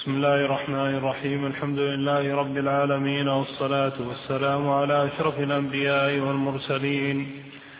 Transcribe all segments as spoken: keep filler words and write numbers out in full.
بسم الله الرحمن الرحيم. الحمد لله رب العالمين، والصلاة والسلام على أشرف الأنبياء والمرسلين،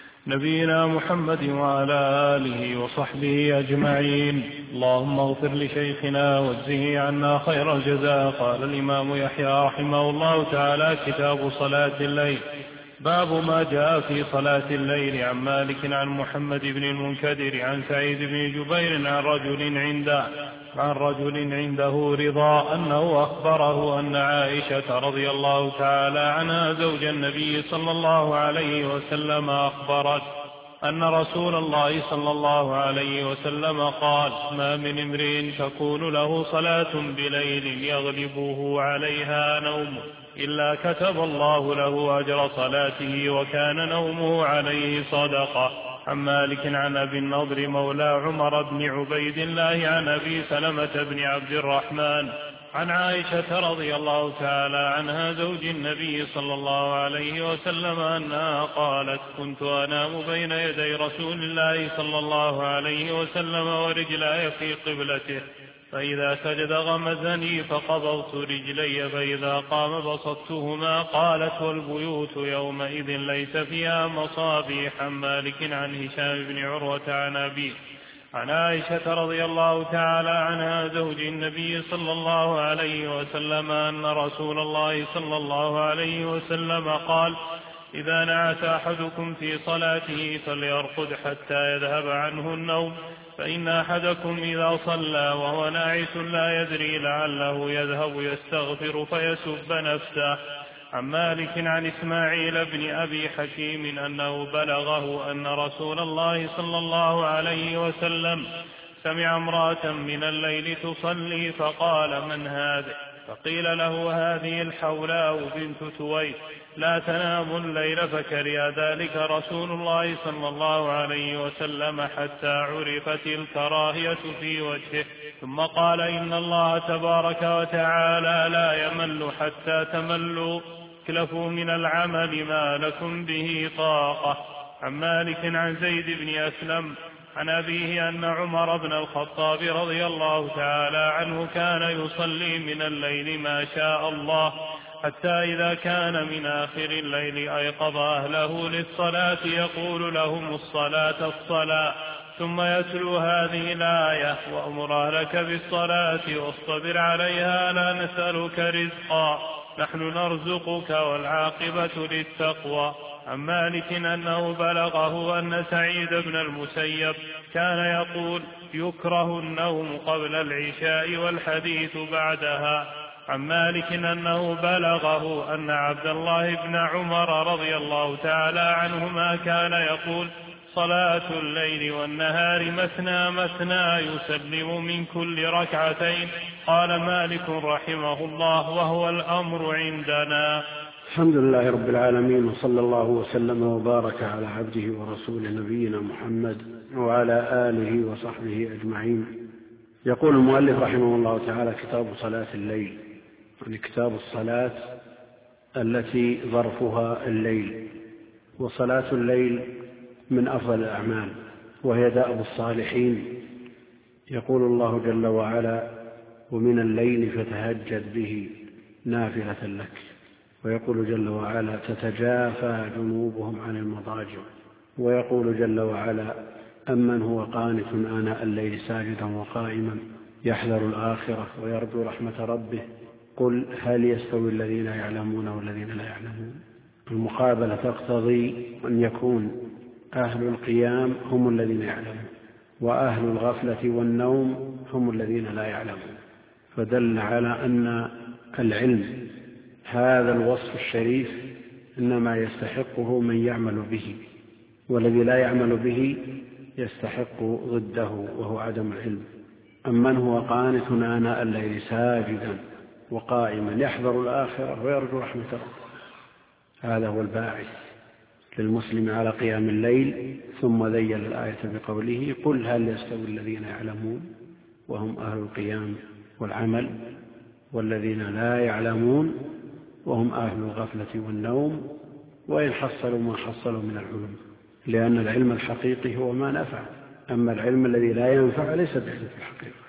نبينا محمد وعلى آله وصحبه أجمعين. اللهم اغفر لشيخنا واجزه عنا خير الجزاء. قال الإمام يحيى رحمه الله تعالى: كتاب صلاة الليل. باب ما جاء في صلاة الليل. عن مالك عن محمد بن المنكدر عن سعيد بن جبير عن رجل عنده عن رجل عنده رضا أنه أخبره أن عائشة رضي الله تعالى عنها زوج النبي صلى الله عليه وسلم أخبرت أن رسول الله صلى الله عليه وسلم قال: ما من امرئ تكون له صلاة بليل يغلبه عليها نوم إلا كتب الله له أجر صلاته وكان نومه عليه صدقة. عن مالك عن أبي النضر مولى عمر بن عبيد الله عن أبي سلمة بن عبد الرحمن عن عائشة رضي الله تعالى عنها زوج النبي صلى الله عليه وسلم أنها قالت: كنت أنام بين يدي رسول الله صلى الله عليه وسلم ورجلاي في قبلته، فإذا سجد غمزني فقبضت رجلي، فإذا قام بسطتهما. قالت: والبيوت يومئذ ليس فيها مصابيح. عن مالك عن هشام بن عروة عن أبيه عن عائشة رضي الله تعالى عنها زوج النبي صلى الله عليه وسلم أن رسول الله صلى الله عليه وسلم قال: إذا نعس أحدكم في صلاته فليرقد حتى يذهب عنه النوم، فإن أحدكم إذا صلى وهو ناعس لا يدري لعله يذهب يستغفر فيسب نفسه. عن مالك عن إسماعيل بن أبي حكيم أنه بلغه أن رسول الله صلى الله عليه وسلم سمع امرأة من الليل تصلي فقال: من هذه؟ فقيل له: هذه الحولاء بنت تويت لا تنام الليل، فكره ذلك رسول الله صلى الله عليه وسلم حتى عرفت الكراهية في وجهه، ثم قال: إن الله تبارك وتعالى لا يمل حتى تملوا، اكلفوا من العمل ما لكم به طاقة. عن مالك عن زيد بن أسلم عن أبيه أن عمر بن الخطاب رضي الله تعالى عنه كان يصلي من الليل ما شاء الله، حتى إذا كان من آخر الليل أيقظ أهله للصلاة يقول لهم: الصلاة الصلاة، ثم يتلو هذه الآية: وأمر أهلك بالصلاة واصطبر عليها لا نسألك رزقا نحن نرزقك والعاقبة للتقوى. عن مالك أنه بلغه أن سعيد بن المسيب كان يقول: يكره النوم قبل العشاء والحديث بعدها. عن مالك أنه بلغه أن عبد الله بن عمر رضي الله تعالى عنهما كان يقول: صلاة الليل والنهار مثنى مثنى يسلم من كل ركعتين. قال مالك رحمه الله: وهو الأمر عندنا. الحمد لله رب العالمين، وصلى الله وسلم وبارك على عبده ورسوله نبينا محمد وعلى آله وصحبه أجمعين. يقول المؤلف رحمه الله تعالى: كتاب صلاة الليل، يعني كتاب الصلاة التي ظرفها الليل. وصلاة الليل من أفضل الأعمال، وهي دأب الصالحين. يقول الله جل وعلا: ومن الليل فتهجد به نافلة لك. ويقول جل وعلا: تتجافى جنوبهم عن المضاجع. ويقول جل وعلا: أمن هو قانت آناء الليل ساجدا وقائما يحذر الآخرة ويرجو رحمة ربه قل هل يستوي الذين يعلمون والذين لا يعلمون. المقابلة تقتضي أن يكون أهل القيام هم الذين يعلمون، وأهل الغفلة والنوم هم الذين لا يعلمون. فدل على أن العلم هذا الوصف الشريف إنما يستحقه من يعمل به، والذي لا يعمل به يستحق ضده وهو عدم العلم. أمن هو قانت آناء الليل ساجدا وقائما يحذر الآخرة ويرجو رحمة ربه، هذا هو الباعث للمسلم على قيام الليل. ثم ذيل الآية بقوله: قل هل يستوي الذين يعلمون وهم أهل القيام والعمل والذين لا يعلمون وهم أهل الغفلة والنوم، وإن حصلوا ما حصلوا من العلم، لأن العلم الحقيقي هو ما نفع، أما العلم الذي لا ينفع ليس بعلم في الحقيقة.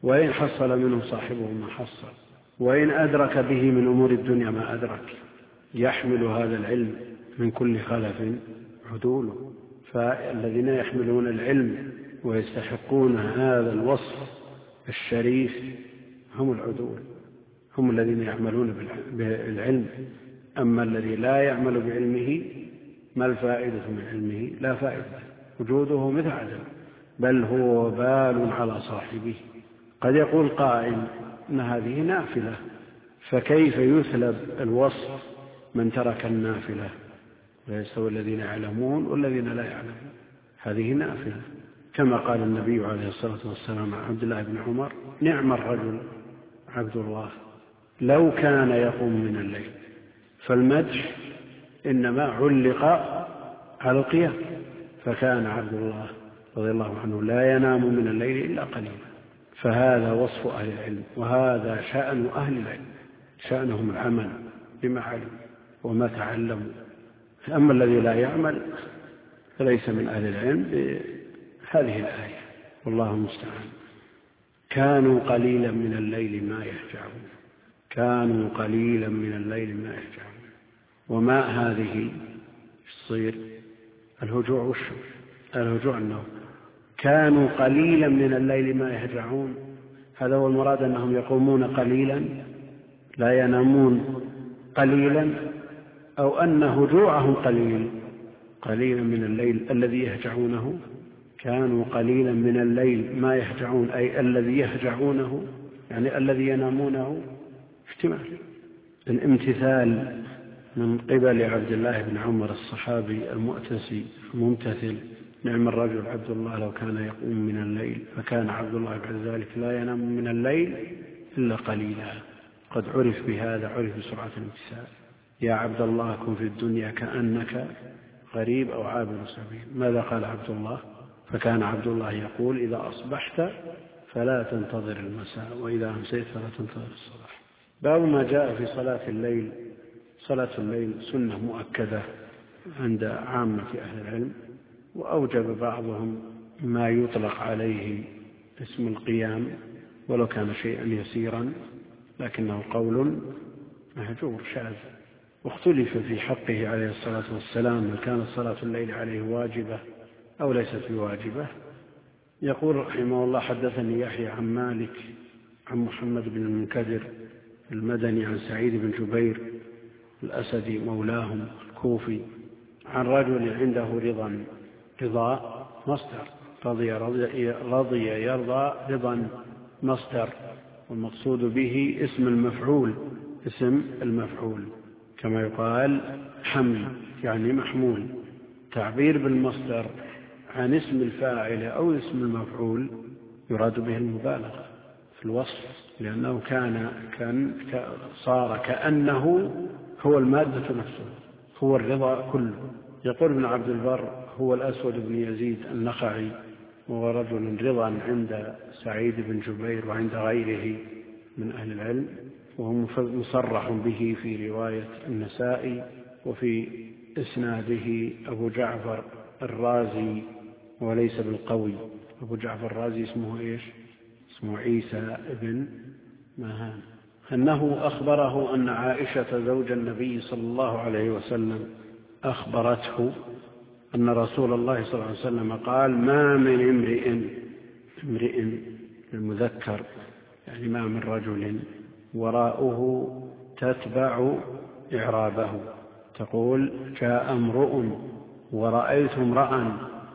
وإن حصل منه صاحبه ما حصل، وإن أدرك به من أمور الدنيا ما أدرك، يحمل هذا العلم من كل خلف عدوله. فالذين يحملون العلم ويستحقون هذا الوصف الشريف هم العدول، هم الذين يعملون بالعلم. أما الذي لا يعمل بعلمه ما الفائدة من علمه؟ لا فائدة، وجوده مثل عدم، بل هو وبال على صاحبه. قد يقول قائل إن هذه نافلة، فكيف يثلب الوصف من ترك النافلة؟ لا يستوي الذين يعلمون والذين لا يعلمون، هذه نافلة، كما قال النبي عليه الصلاة والسلام عن عبد الله بن عمر: نعم الرجل عبد الله لو كان يقوم من الليل. فالمدح إنما علق على القيام، فكان عبد الله رضي الله عنه لا ينام من الليل إلا قليلا. فهذا وصف أهل العلم، وهذا شأن أهل العلم، شأنهم العمل بما علموا وما تعلموا. أما الذي لا يعمل فليس من أهل العلم بهذه الآية، والله المستعان. كانوا قليلا من الليل ما يهجعون، كانوا قليلا من الليل ما يهجعون. وما هذه الصير الهجوع والشر، الهجوع النوم. كانوا قليلا من الليل ما يهجعون، هذا هو المراد، أنهم يقومون قليلا لا ينامون قليلا، أو أن هجوعهم قليل، قليلا من الليل الذي يهجعونه. كانوا قليلا من الليل ما يهجعون، أي الذي يهجعونه يعني الذي ينامونه. احتمال الامتثال من قبل عبد الله بن عمر الصحابي المؤتسي الممتثل: نعم الرجل عبد الله لو كان يقوم من الليل. فكان عبد الله بعد ذلك لا ينام من الليل إلا قليلا. قد عرف بهذا، عرف بسرعة الامتثال. يا عبد الله كن في الدنيا كأنك غريب أو عابر سبيل. ماذا قال عبد الله؟ فكان عبد الله يقول: إذا أصبحت فلا تنتظر المساء، وإذا أمسيت فلا تنتظر الصباح. باب ما جاء في صلاة الليل. صلاة الليل سنة مؤكدة عند عامة أهل العلم، وأوجب بعضهم ما يطلق عليه اسم القيام ولو كان شيئا يسيرا، لكنه قول مهجور شاذ. واختلف في حقه عليه الصلاة والسلام هل كانت صلاة الليل عليه واجبة أو ليست بواجبة. يقول رحمه الله: حدثني يحيى عن مالك عن محمد بن المنكدر المدني عن سعيد بن جبير الأسدي مولاهم الكوفي عن رجل عنده رضا. رضا مصدر، رضي, رضي, رضي يرضى رضا مصدر، والمقصود به اسم المفعول، اسم المفعول كما يقال حمل يعني محمول. تعبير بالمصدر عن اسم الفاعل أو اسم المفعول يراد به المبالغة في الوصف، لأنه كان, كان صار كأنه هو المادة نفسه، هو الرضا كله. يقول ابن عبد البر: هو الأسود بن يزيد النخعي، وهو رجل رضا عند سعيد بن جبير وعند غيره من أهل العلم، وهو مصرح به في رواية النسائي. وفي إسناده أبو جعفر الرازي وليس بالقوي. أبو جعفر الرازي اسمه إيش؟ اسمه عيسى ابن مهان. أنه أخبره أن عائشة زوج النبي صلى الله عليه وسلم أخبرته أن رسول الله صلى الله عليه وسلم قال: ما من امرئ، امرئ المذكر يعني ما من رجل، وراءه تتبع إعرابه، تقول: جاء امرؤ ورأيت امرأ،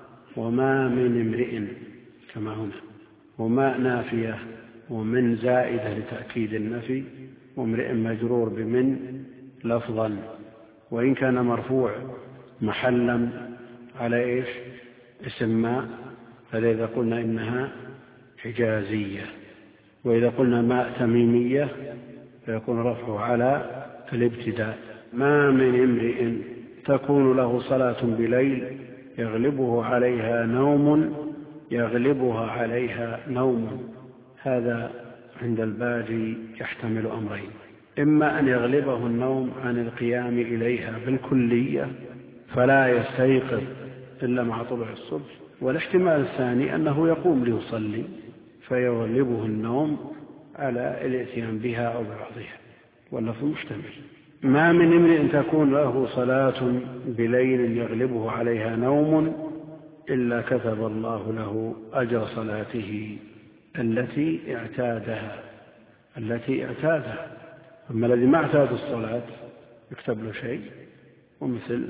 وما من امرئ كما هنا. وما نافية، ومن زائدة لتأكيد النفي، وامرئ مجرور بمن لفظا، وإن كان مرفوع محلا على إيش؟ اسم ما، فإذا قلنا إنها حجازية، وإذا قلنا ماء تميمية فيكون رفعه على الابتداء. ما من امرئ تكون له صلاة بليل يغلبه عليها نوم، يغلبها عليها نوم. هذا عند الباجي يحتمل أمرين: إما أن يغلبه النوم عن القيام إليها بالكلية فلا يستيقظ إلا مع طلوع الصبح، والاحتمال الثاني أنه يقوم ليصلي فيغلبه النوم على الاتيان بها أو ببعضها، واللفظ مشتمل. ما من امرئ تكون له صلاة بليل يغلبه عليها نوم إلا كتب الله له أجر صلاته التي اعتادها التي اعتادها أما الذي ما اعتاد الصلاة يكتب له شيء. ومثل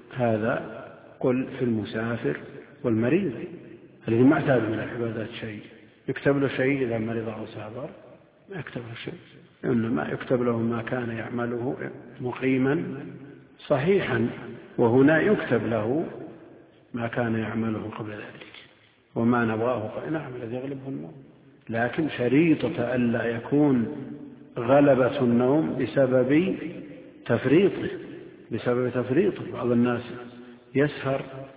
هذا قل في المسافر والمريض الذي ما اعتاد من العبادات شيء يكتب له شيء إذا مرض أو سافر؟ ما يكتب له شيء، إنما يكتب له ما كان يعمله مقيما صحيحا، وهنا يكتب له ما كان يعمله قبل ذلك. وما نبغاه نعم الذي يغلبه النوم، لكن شريطة ألا يكون غلبة النوم بسبب تفريطه بسبب تفريطه بعض الناس يسهر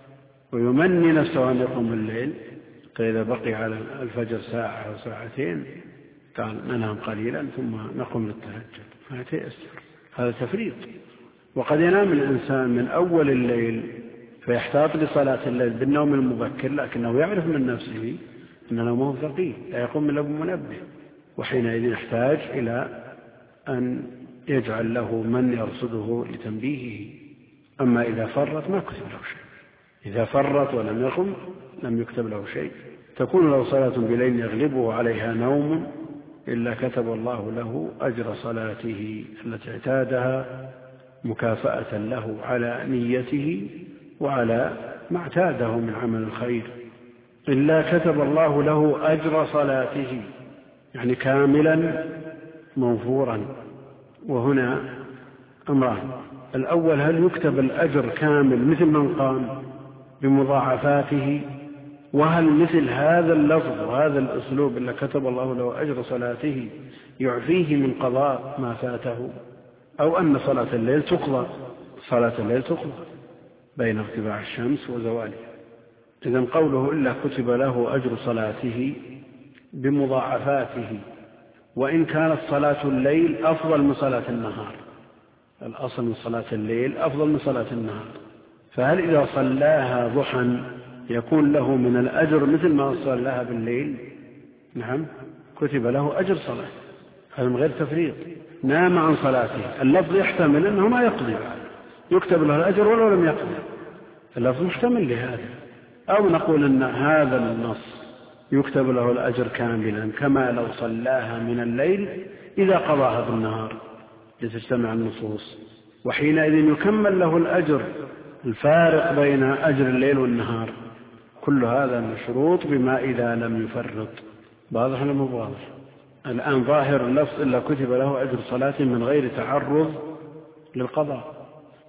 ويمني نفسه أن يقوم الليل، فإذا بقي على الفجر ساعة أو ساعتين قال ننام قليلا ثم نقوم للتهجد، فيتيسر. هذا تفريط. وقد ينام الإنسان من أول الليل فيحتاط لصلاة الليل بالنوم المبكر، لكنه يعرف من نفسه أن نومه ثقيل لا يقوم من لب منبه، وحينئذ يحتاج إلى أن يجعل له من يرصده لتنبيهه. أما إذا فرط ما كتب له شيء، إذا فرط ولم يقم لم يكتب له شيء. تكون له صلاة بليل يغلبه عليها نوم إلا كتب الله له أجر صلاته التي اعتادها مكافأة له على نيته وعلى ما اعتاده من عمل الخير. إلا كتب الله له أجر صلاته يعني كاملا موفورا. وهنا أمران: الأول هل يكتب الأجر كامل مثل من قام بمضاعفاته، وهل مثل هذا اللفظ وهذا الأسلوب إلا كتب الله له أجر صلاته يعفيه من قضاء ما فاته، أو أن صلاة الليل تقضى صلاة الليل تقضى بين ارتفاع الشمس وزوالها. إذن قوله إلا كتب له أجر صلاته بمضاعفاته، وإن كانت صلاة الليل أفضل من صلاة النهار، الأصل من صلاة الليل أفضل من صلاة النهار، فهل إذا صلاها ضحى يكون له من الأجر مثل ما صلاها بالليل؟ نعم، كتب له أجر صلاة، هذا من غير تفريط. نام عن صلاته، اللفظ يحتمل أنه ما يقضي، يكتب له الأجر ولو لم يقضي، اللفظ محتمل لهذا. أو نقول أن هذا النص يكتب له الأجر كاملا كما لو صلاها من الليل إذا قضاها بالنهار لتجتمع النصوص، وحينئذ يكمل له الأجر الفارق بين أجر الليل والنهار. كل هذا مشروط بما إذا لم يفرط. واضح ولا مو واضح؟ الآن ظاهر اللفظ إلا كتب له أجر صلاة من غير تعرض للقضاء،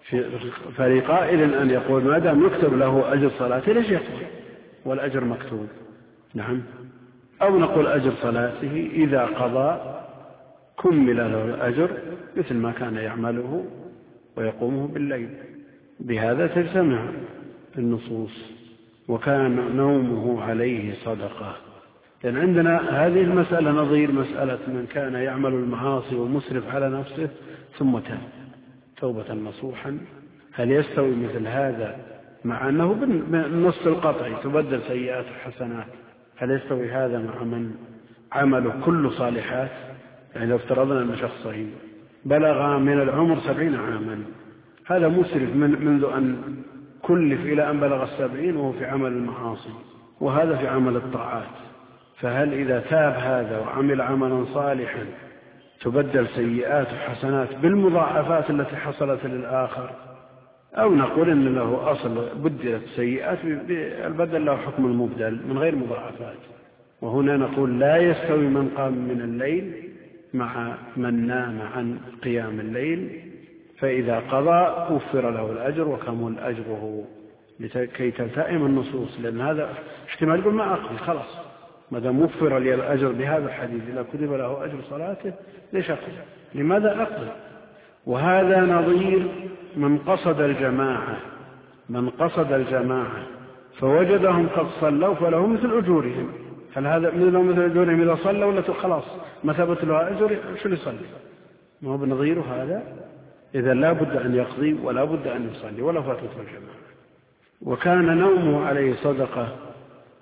فلقائل أن يقول ما دام يكتب له أجر صلاة ليش يقول والأجر مكتوب؟ نعم. أو نقول أجر صلاته إذا قضى كمل له الأجر مثل ما كان يعمله ويقومه بالليل. بهذا تجتمع النصوص. وكان نومه عليه صدقة، لأن عندنا هذه المسألة نظير مسألة من كان يعمل المعاصي ومسرف على نفسه ثم تاب توبة نصوحا. هل يستوي مثل هذا مع أنه بالنص القطعي تبدل سيئات حسنات؟ هل يستوي هذا مع من عمله كل صالحات؟ يعني لو افترضنا أن شخصين بلغ من العمر سبعين عاما، هذا مسرف من منذ أن كلف إلى أن بلغ السبعين وهو في عمل المعاصي، وهذا في عمل الطاعات، فهل إذا تاب هذا وعمل عملا صالحا تبدل سيئات وحسنات بالمضاعفات التي حصلت للآخر؟ أو نقول إن له أصل بدلت سيئات البدل له حكم المبدل من غير مضاعفات. وهنا نقول لا يستوي من قام من الليل مع من نام عن قيام الليل، فإذا قضى وفر له الأجر وكمل أجره لكي تلتئم النصوص. لأن هذا احتمال يقول ما أقضي خلاص ما دام وفر لي الأجر بهذا الحديث إذا كتب له أجر صلاته ليش أقضي؟ لماذا أقضي؟ وهذا نظير من قصد الجماعة من قصد الجماعة فوجدهم قد صلوا فلهم مثل أجورهم. هل هذا مثلهم مثل أجورهم إذا صلوا ولا خلاص ما ثبت له أجر شو يصلي؟ ما هو بنظير هذا؟ إذا لا بد أن يقضي ولا بد أن يصلي ولا فاتته الجماعة. وكان نومه عليه صدقة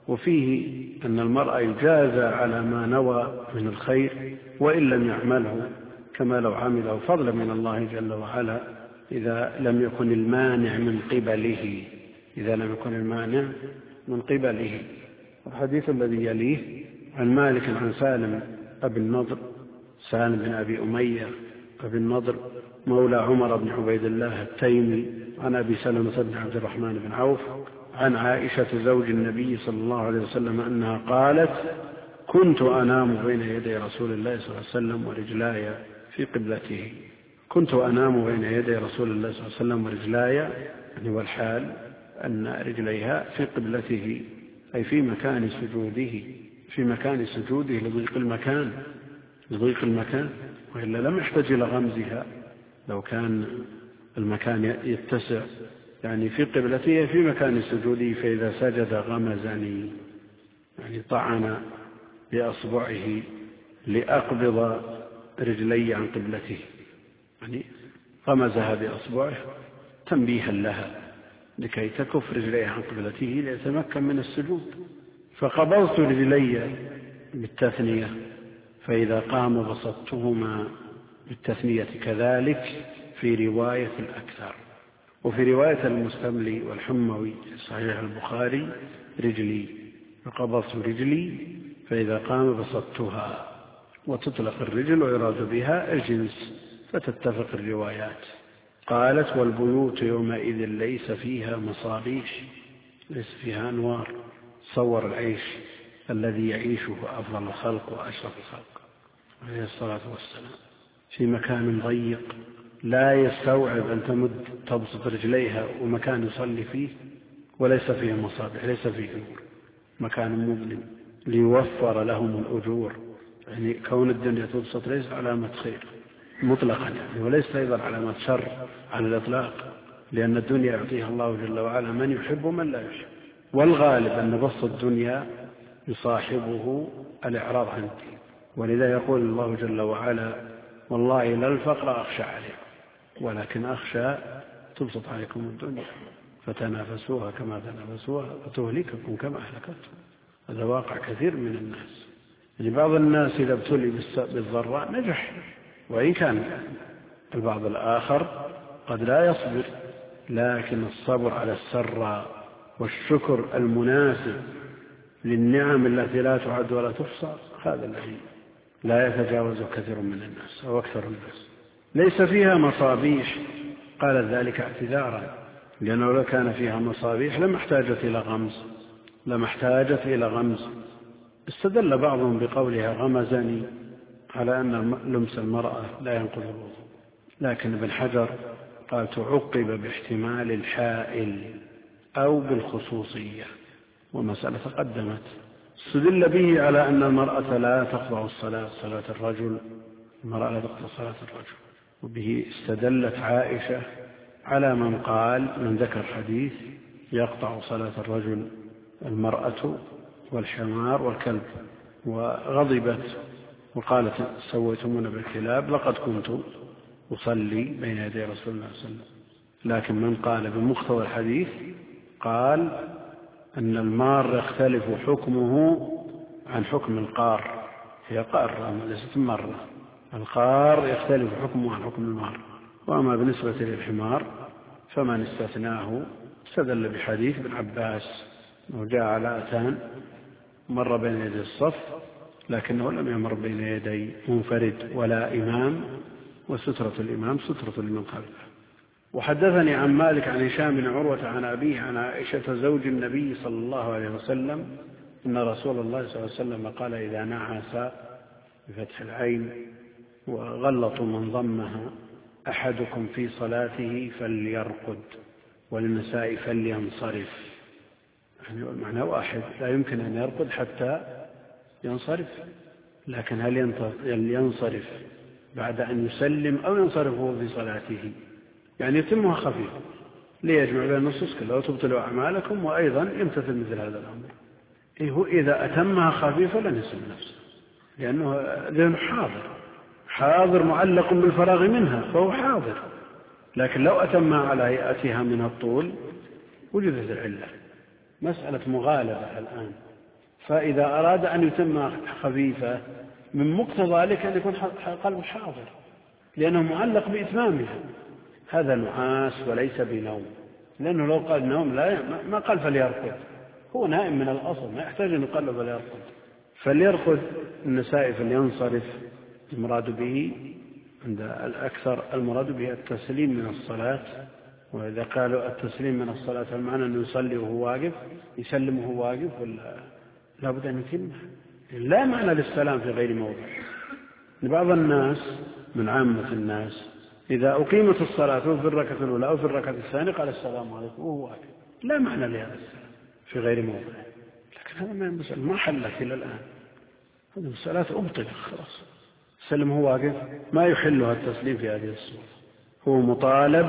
وفيه أن المرأة يجازى على ما نوى من الخير وإن لم يعمله، كما لو عمله فضلا من الله جل وعلا إذا لم يكن المانع من قبله إذا لم يكن المانع من قبله. الحديث الذي يليه عن مالك عن سالم أبي النضر سالم بن أبي أمية أبي النضر مولى عمر بن عبيد الله التيمي عن أبي سلمة بن عبد الرحمن بن عوف عن عائشة زوج النبي صلى الله عليه وسلم أنها قالت: كنت أنام بين يدي رسول الله صلى الله عليه وسلم ورجلاي في قبلته. كنت أنام بين يدي رسول الله صلى الله عليه وسلم ورجلاي، يعني والحال أن رجليها في قبلته، أي في مكان سجوده في مكان سجوده لضيق المكان لضيق المكان وإلا لم يحتاج إلى غمزها لو كان المكان يتسع، يعني في قبلته في مكان سجوده، فإذا سجد غمزني، يعني طعن بأصبعه لأقبض رجلي عن قبلته، يعني غمزها بأصبعه تنبيها لها لكي تكف رجليها عن قبلته ليتمكن من السجود. فقبضت رجلي بالتثنية، فإذا قام بسطتهما بالتثنية كذلك في رواية الأكثر. وفي رواية المستملي والحموي في صحيح البخاري رجلي، فقبضت رجلي فإذا قام بسطتها، وتطلق الرجل ويراد بها الجنس فتتفق الروايات. قالت: والبيوت يومئذ ليس فيها مصابيح، ليس فيها أنوار. صور العيش الذي يعيشه أفضل الخلق وأشرف الخلق عليه الصلاة والسلام في مكان ضيق لا يستوعب أن تمد تبسط رجليها، ومكان يصلي فيه وليس فيه مصابيح، ليس فيه نور، مكان مظلم ليوفر لهم الأجور. يعني كون الدنيا تبسط ليس علامة خير مطلقا، يعني وليس أيضا علامة شر على الإطلاق، لأن الدنيا يعطيها الله جل وعلا من يحب ومن لا يحب، والغالب أن بسط الدنيا يصاحبه الإعراض عن الدين. ولذا يقول الله جل وعلا: والله لا الفقر أخشى عليكم ولكن أخشى تبسط عليكم الدنيا فتنافسوها كما تنافسوها فتهلككم كما أهلكتهم. هذا واقع كثير من الناس. يعني بعض الناس إذا ابتلي بالضراء نجح، وإن كان البعض الآخر قد لا يصبر، لكن الصبر على السراء والشكر المناسب للنعم التي لا تعد ولا تحصى هذا الذي لا يتجاوز كثير من الناس أو أكثر الناس. ليس فيها مصابيح، قال ذلك اعتذارا، لأنه لو كان فيها مصابيح لما احتاجت إلى غمز لما احتاجت إلى غمز. استدل بعضهم بقولها غمزني على أن لمس المرأة لا ينقض الوضوء، لكن ابن حجر قال تعقب باحتمال الحائل أو بالخصوصية، ومسألة تقدمت. استدل به على أن المرأة لا تقطع الصلاة صلاة الرجل المرأة لا تقطع صلاة الرجل، وبه استدلت عائشة على من قال من ذكر حديث يقطع صلاة الرجل المرأة والحمار والكلب، وغضبت وقالت سويتمون بالكلاب لقد كنت أصلي بين يدي رسول الله صلى الله عليه وسلم. لكن من قال بمقتضى الحديث قال أن المار يختلف حكمه عن حكم القار، هي قارة ليست مرة، القار يختلف حكمه عن حكم المار. وأما بالنسبة للحمار فمن استثناه استدل بحديث ابن عباس أنه جاء على أتان مر بين يدي الصف لكنه لم يمر بين يدي منفرد ولا إمام، وسترة الإمام سترة لمن خلفه. وحدثني عن مالك عن هشام بن عروة عن أبيه عن عائشة زوج النبي صلى الله عليه وسلم أن رسول الله صلى الله عليه وسلم قال: إذا نعس بفتح العين وغلط من ضمها أحدكم في صلاته فليرقد، وللنساء فلينصرف. يعني المعنى واحد، لا يمكن أن يرقد حتى ينصرف، لكن هل ينصرف بعد أن يسلم أو ينصرفه في صلاته؟ يعني يتمها خفيفة ليجمع بين النصوص كلها وتبطلوا أعمالكم، وأيضا يمتثل مثل هذا الأمر. إيه إذا أتمها خفيفة لن يسلم نفسه، لأنه ذهن حاضر حاضر معلق بالفراغ منها فهو حاضر. لكن لو أتمها على هيئتها من الطول وجدت العلة. مسألة مغالبة الآن فإذا أراد أن يتم خفيفة من مقتضى ذلك أن يكون قلب حاضر، لأنه معلق بإتمامها. هذا نعاس وليس بنوم، لأنه لو قال نوم لا ما قال فليرقد، هو نائم من الأصل، ما يحتاج أن يقال فليرقد. فليرقد النساء فلينصرف، المراد به عند الأكثر المراد به التسليم من الصلاة. وإذا قالوا التسليم من الصلاة المعنى أنه يصلي وهو واقف، يسلم وهو واقف، ولا لا بد أن يتمها. لا معنى للسلام في غير موضع. لبعض الناس من عامة الناس إذا أقيمت الصلاة في الركعة الأولى أو في الركعة الثانية قال السلام عليكم وهو واقف، لا معنى لهذا السلام في غير موضع. لكن هذا ما ينبسل، ما حلت إلى الآن، هذه الصلاة أبطلت خلاص. سلم هو واقف، ما يحلها التسليم في هذه الصورة، هو مطالب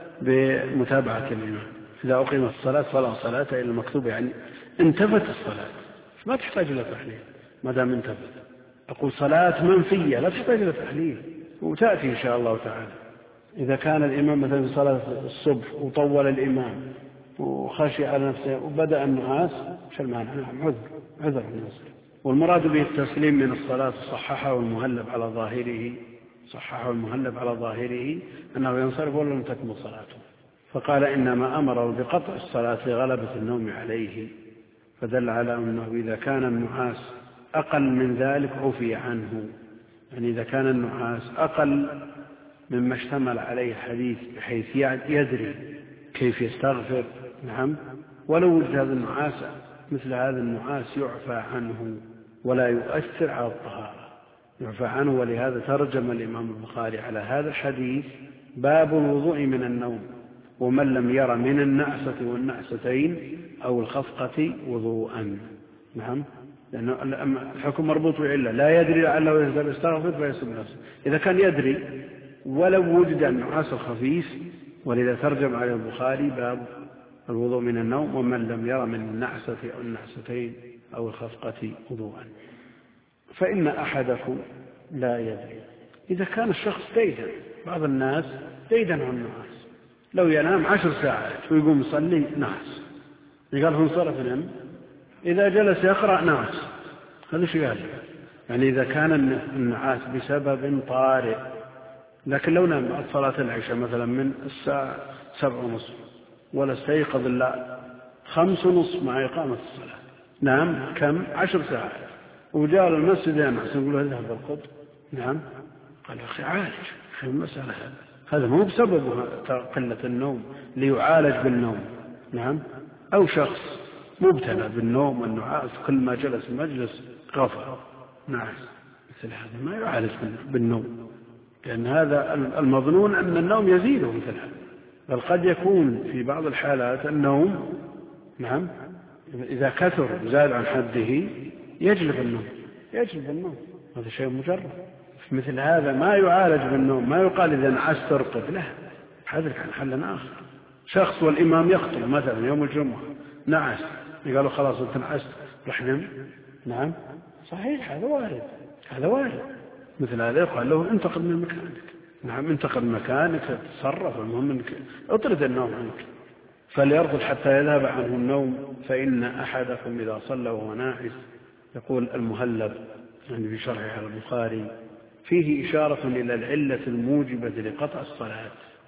بمتابعة الإمام. إذا أقيمت الصلاة فلا صلاة إلا المكتوب، يعني انتفت الصلاة، ما تحتاج إلى تحليل ما دام انتفت. أقول صلاة منفية لا تحتاج إلى تحليل، وتأتي إن شاء الله تعالى. إذا كان الإمام مثلا في صلاة الصبح وطول الإمام وخشي على نفسه وبدأ النعاس، شو المعنى؟ نعم عذر عذر الناس. والمراد به التسليم من الصلاة صححه المهلب على ظاهره، صححه المهلب على ظاهره أنه ينصرف ولا لم تكمل صلاته، فقال إنما أمره بقطع الصلاة لغلبة النوم عليه، فدل على أنه إذا كان النعاس أقل من ذلك عفي عنه. يعني إذا كان النعاس أقل مما اشتمل عليه الحديث بحيث يدري كيف يستغفر، نعم، ولو وجد هذا النعاس مثل هذا النعاس يعفى عنه ولا يؤثر على الطهارة، يعفى عنه. ولهذا ترجم الإمام البخاري على هذا الحديث باب الوضوء من النوم، ومن لم ير من النعسة والنعستين أو الخفقة وضوءا، نعم، لأن الحكم مربوط بعلة، لا يدري لعله يهدر يستغفر فيسب نفسه. إذا كان يدري ولو وجد النعاس الخفيف، ولذا ترجم على البخاري باب الوضوء من النوم، ومن لم ير من النعسة أو النعستين أو الخفقة وضوءا. فإن أحدكم لا يدري. إذا كان الشخص ديدا، بعض الناس ديدا عن النعاس، لو ينام عشر ساعات ويقوم يصلي نعس، يقال فانصرف نم، إذا جلس يقرأ نعس، هذا شيء قال. يعني إذا كان النعاس بسبب طارئ، لكن لو نام بعد صلاة العشاء مثلا من الساعة سبع ونصف ولا استيقظ إلا خمس ونصف مع إقامة الصلاة، نام كم عشر ساعات، وجاء المسجد ينعس، نقول له اذهب القط، نعم، قال يا أخي عالج في المسألة، هذا هذا مو بسبب قلة النوم ليعالج بالنوم، نعم. أو شخص مبتلى بالنوم والنعاس، كل ما جلس المجلس غفر نعس، مثل هذا ما يعالج بالنوم، لأن هذا المظنون أن النوم يزيده مثل هذا. بل قد يكون في بعض الحالات النوم، نعم، إذا كثر زاد عن حده يجلب النوم، يجلب النوم، هذا شيء مجرد. مثل هذا ما يعالج بالنوم، ما يقال إذا نعست ترقد، لا، هذا كان حل آخر. شخص والإمام يخطب مثلا يوم الجمعة نعس، قالوا خلاص أنت نعست رح نم، نعم صحيح، هذا وارد، هذا وارد. مثل هذا يقال له انتقل من مكانك، نعم انتقل من مكانك، تصرف، المهم انك اطرد النوم عنك. فليرقد حتى يذهب عنه النوم، فإن أحدكم إذا صلى وهو ناعس. يقول المهلب يعني في شرحه على البخاري فيه إشارة إلى العلة الموجبة لقطع الصلاة،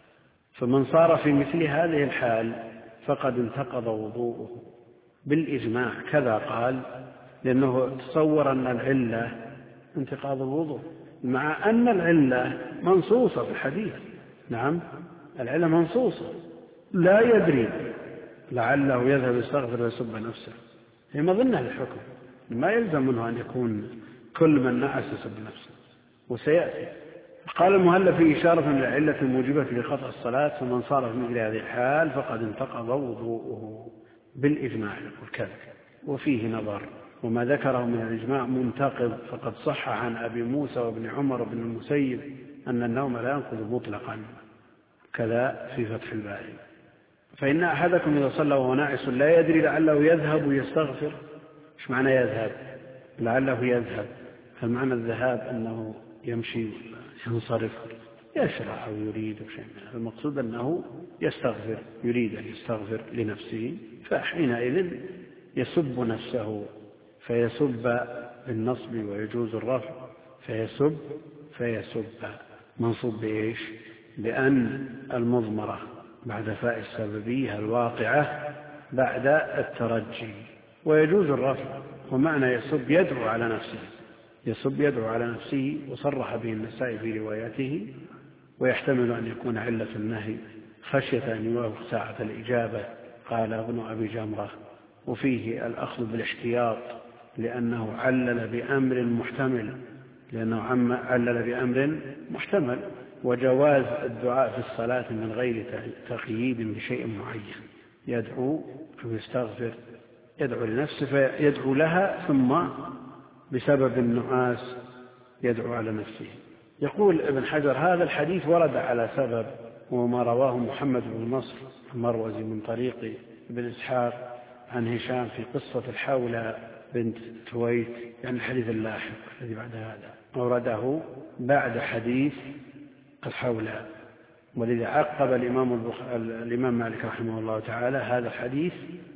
فمن صار في مثل هذه الحال فقد انتقض وضوءه بالإجماع، كذا قال، لأنه تصور أن العلة انتقاض الوضوء، مع أن العلة منصوصة في الحديث، نعم العلة منصوصة، لا يدري لعله يذهب يستغفر ويسب نفسه، هي مظنة للحكم، ما يلزم منه أن يكون كل من نعس يسب نفسه، وسيأتي. قال المهلب في إشارة من العلة الموجبة لقطع الصلاة، فمن صار في مثل هذه الحال فقد انتقض وضوءه بالإجماع، يقول كذا. وفيه نظر، وما ذكره من الإجماع منتقض، فقد صح عن أبي موسى وابن عمر وابن المسيب أن النوم لا ينقض مطلقا، كذا في فتح الباري. فإن أحدكم إذا صلى وهو ناعس لا يدري لعله يذهب ويستغفر. إيش معنى يذهب؟ لعله يذهب، هل معنى الذهاب أنه يمشي ينصرف يشرع أو يريد شيء؟ المقصود أنه يستغفر، يريد أن يستغفر لنفسه، فحينئذ يسب نفسه فيسب بالنصب ويجوز الرفع فيسب فيسب منصوب بإيش؟ بأن المضمرة بعد فاء السببية الواقعة بعد الترجي. ويجوز الرفع، ومعنى يسب يدعو على نفسه، يسب يدعو على نفسه، وصرح به النسائي في روايته، ويحتمل أن يكون علة النهي خشية أن يوافق ساعة الإجابة، قال ابن أبي جمرة. وفيه الأخذ بالاحتياط لأنه علل بأمر محتمل لأنه علل بأمر محتمل وجواز الدعاء في الصلاة من غير تقييد بشيء معين، يدعو ويستغفر، يدعو لنفسه فيدعو لها، ثم بسبب النعاس يدعو على نفسه. يقول ابن حجر: هذا الحديث ورد على سبب، وما رواه محمد بن نصر المروزي من طريق ابن إسحاق عن هشام في قصة الحولة بنت تويت، يعني الحديث اللاحق الذي بعد هذا أورده بعد حديث الحولة. ولذا عقب الإمام, البخ... الإمام مالك رحمه الله تعالى هذا الحديث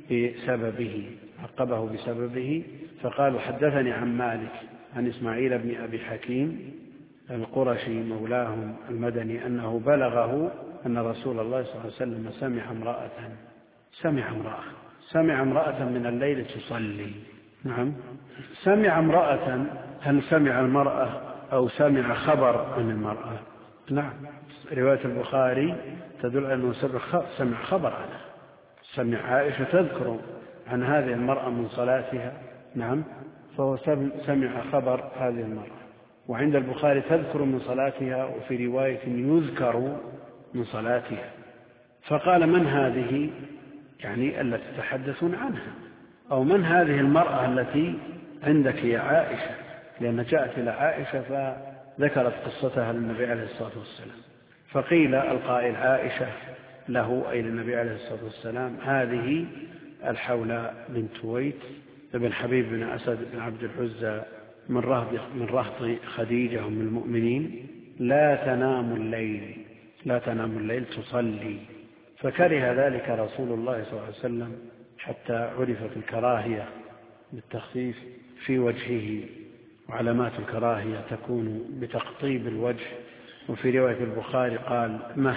بسببه، عقبه بسببه، فقالوا: حدثني عن مالك عن إسماعيل بن أبي حكيم القرشي مولاهم المدني أنه بلغه أن رسول الله صلى الله عليه وسلم سمع امرأة سمع امرأة سمع امرأة من الليل تصلي. نعم، سمع امرأة، هل سمع المرأة أو سمع خبر عن المرأة؟ نعم، رواية البخاري تدل أنه سمع خبر عنها، سمع عائشة تذكر عن هذه المرأة من صلاتها. نعم، فهو سمع خبر هذه المرأة. وعند البخاري تذكر من صلاتها، وفي رواية يذكر من صلاتها. فقال: من هذه؟ يعني التي تتحدثون عنها، أو من هذه المرأة التي عندك يا عائشة؟ لأن جاءت إلى عائشة فذكرت قصتها للنبي عليه الصلاة والسلام. فقيل القائل عائشة له أي للنبي عليه الصلاة والسلام: هذه الحولة بنت تويت بن حبيب بن أسد بن عبد العزى من رهط من رهط خديجة أم المؤمنين، لا تنام الليل لا تنام الليل تصلي. فكره ذلك رسول الله صلى الله عليه وسلم حتى عرفت الكراهية بالتخفيف في وجهه، وعلامات الكراهية تكون بتقطيب الوجه. وفي رواية البخاري قال: مه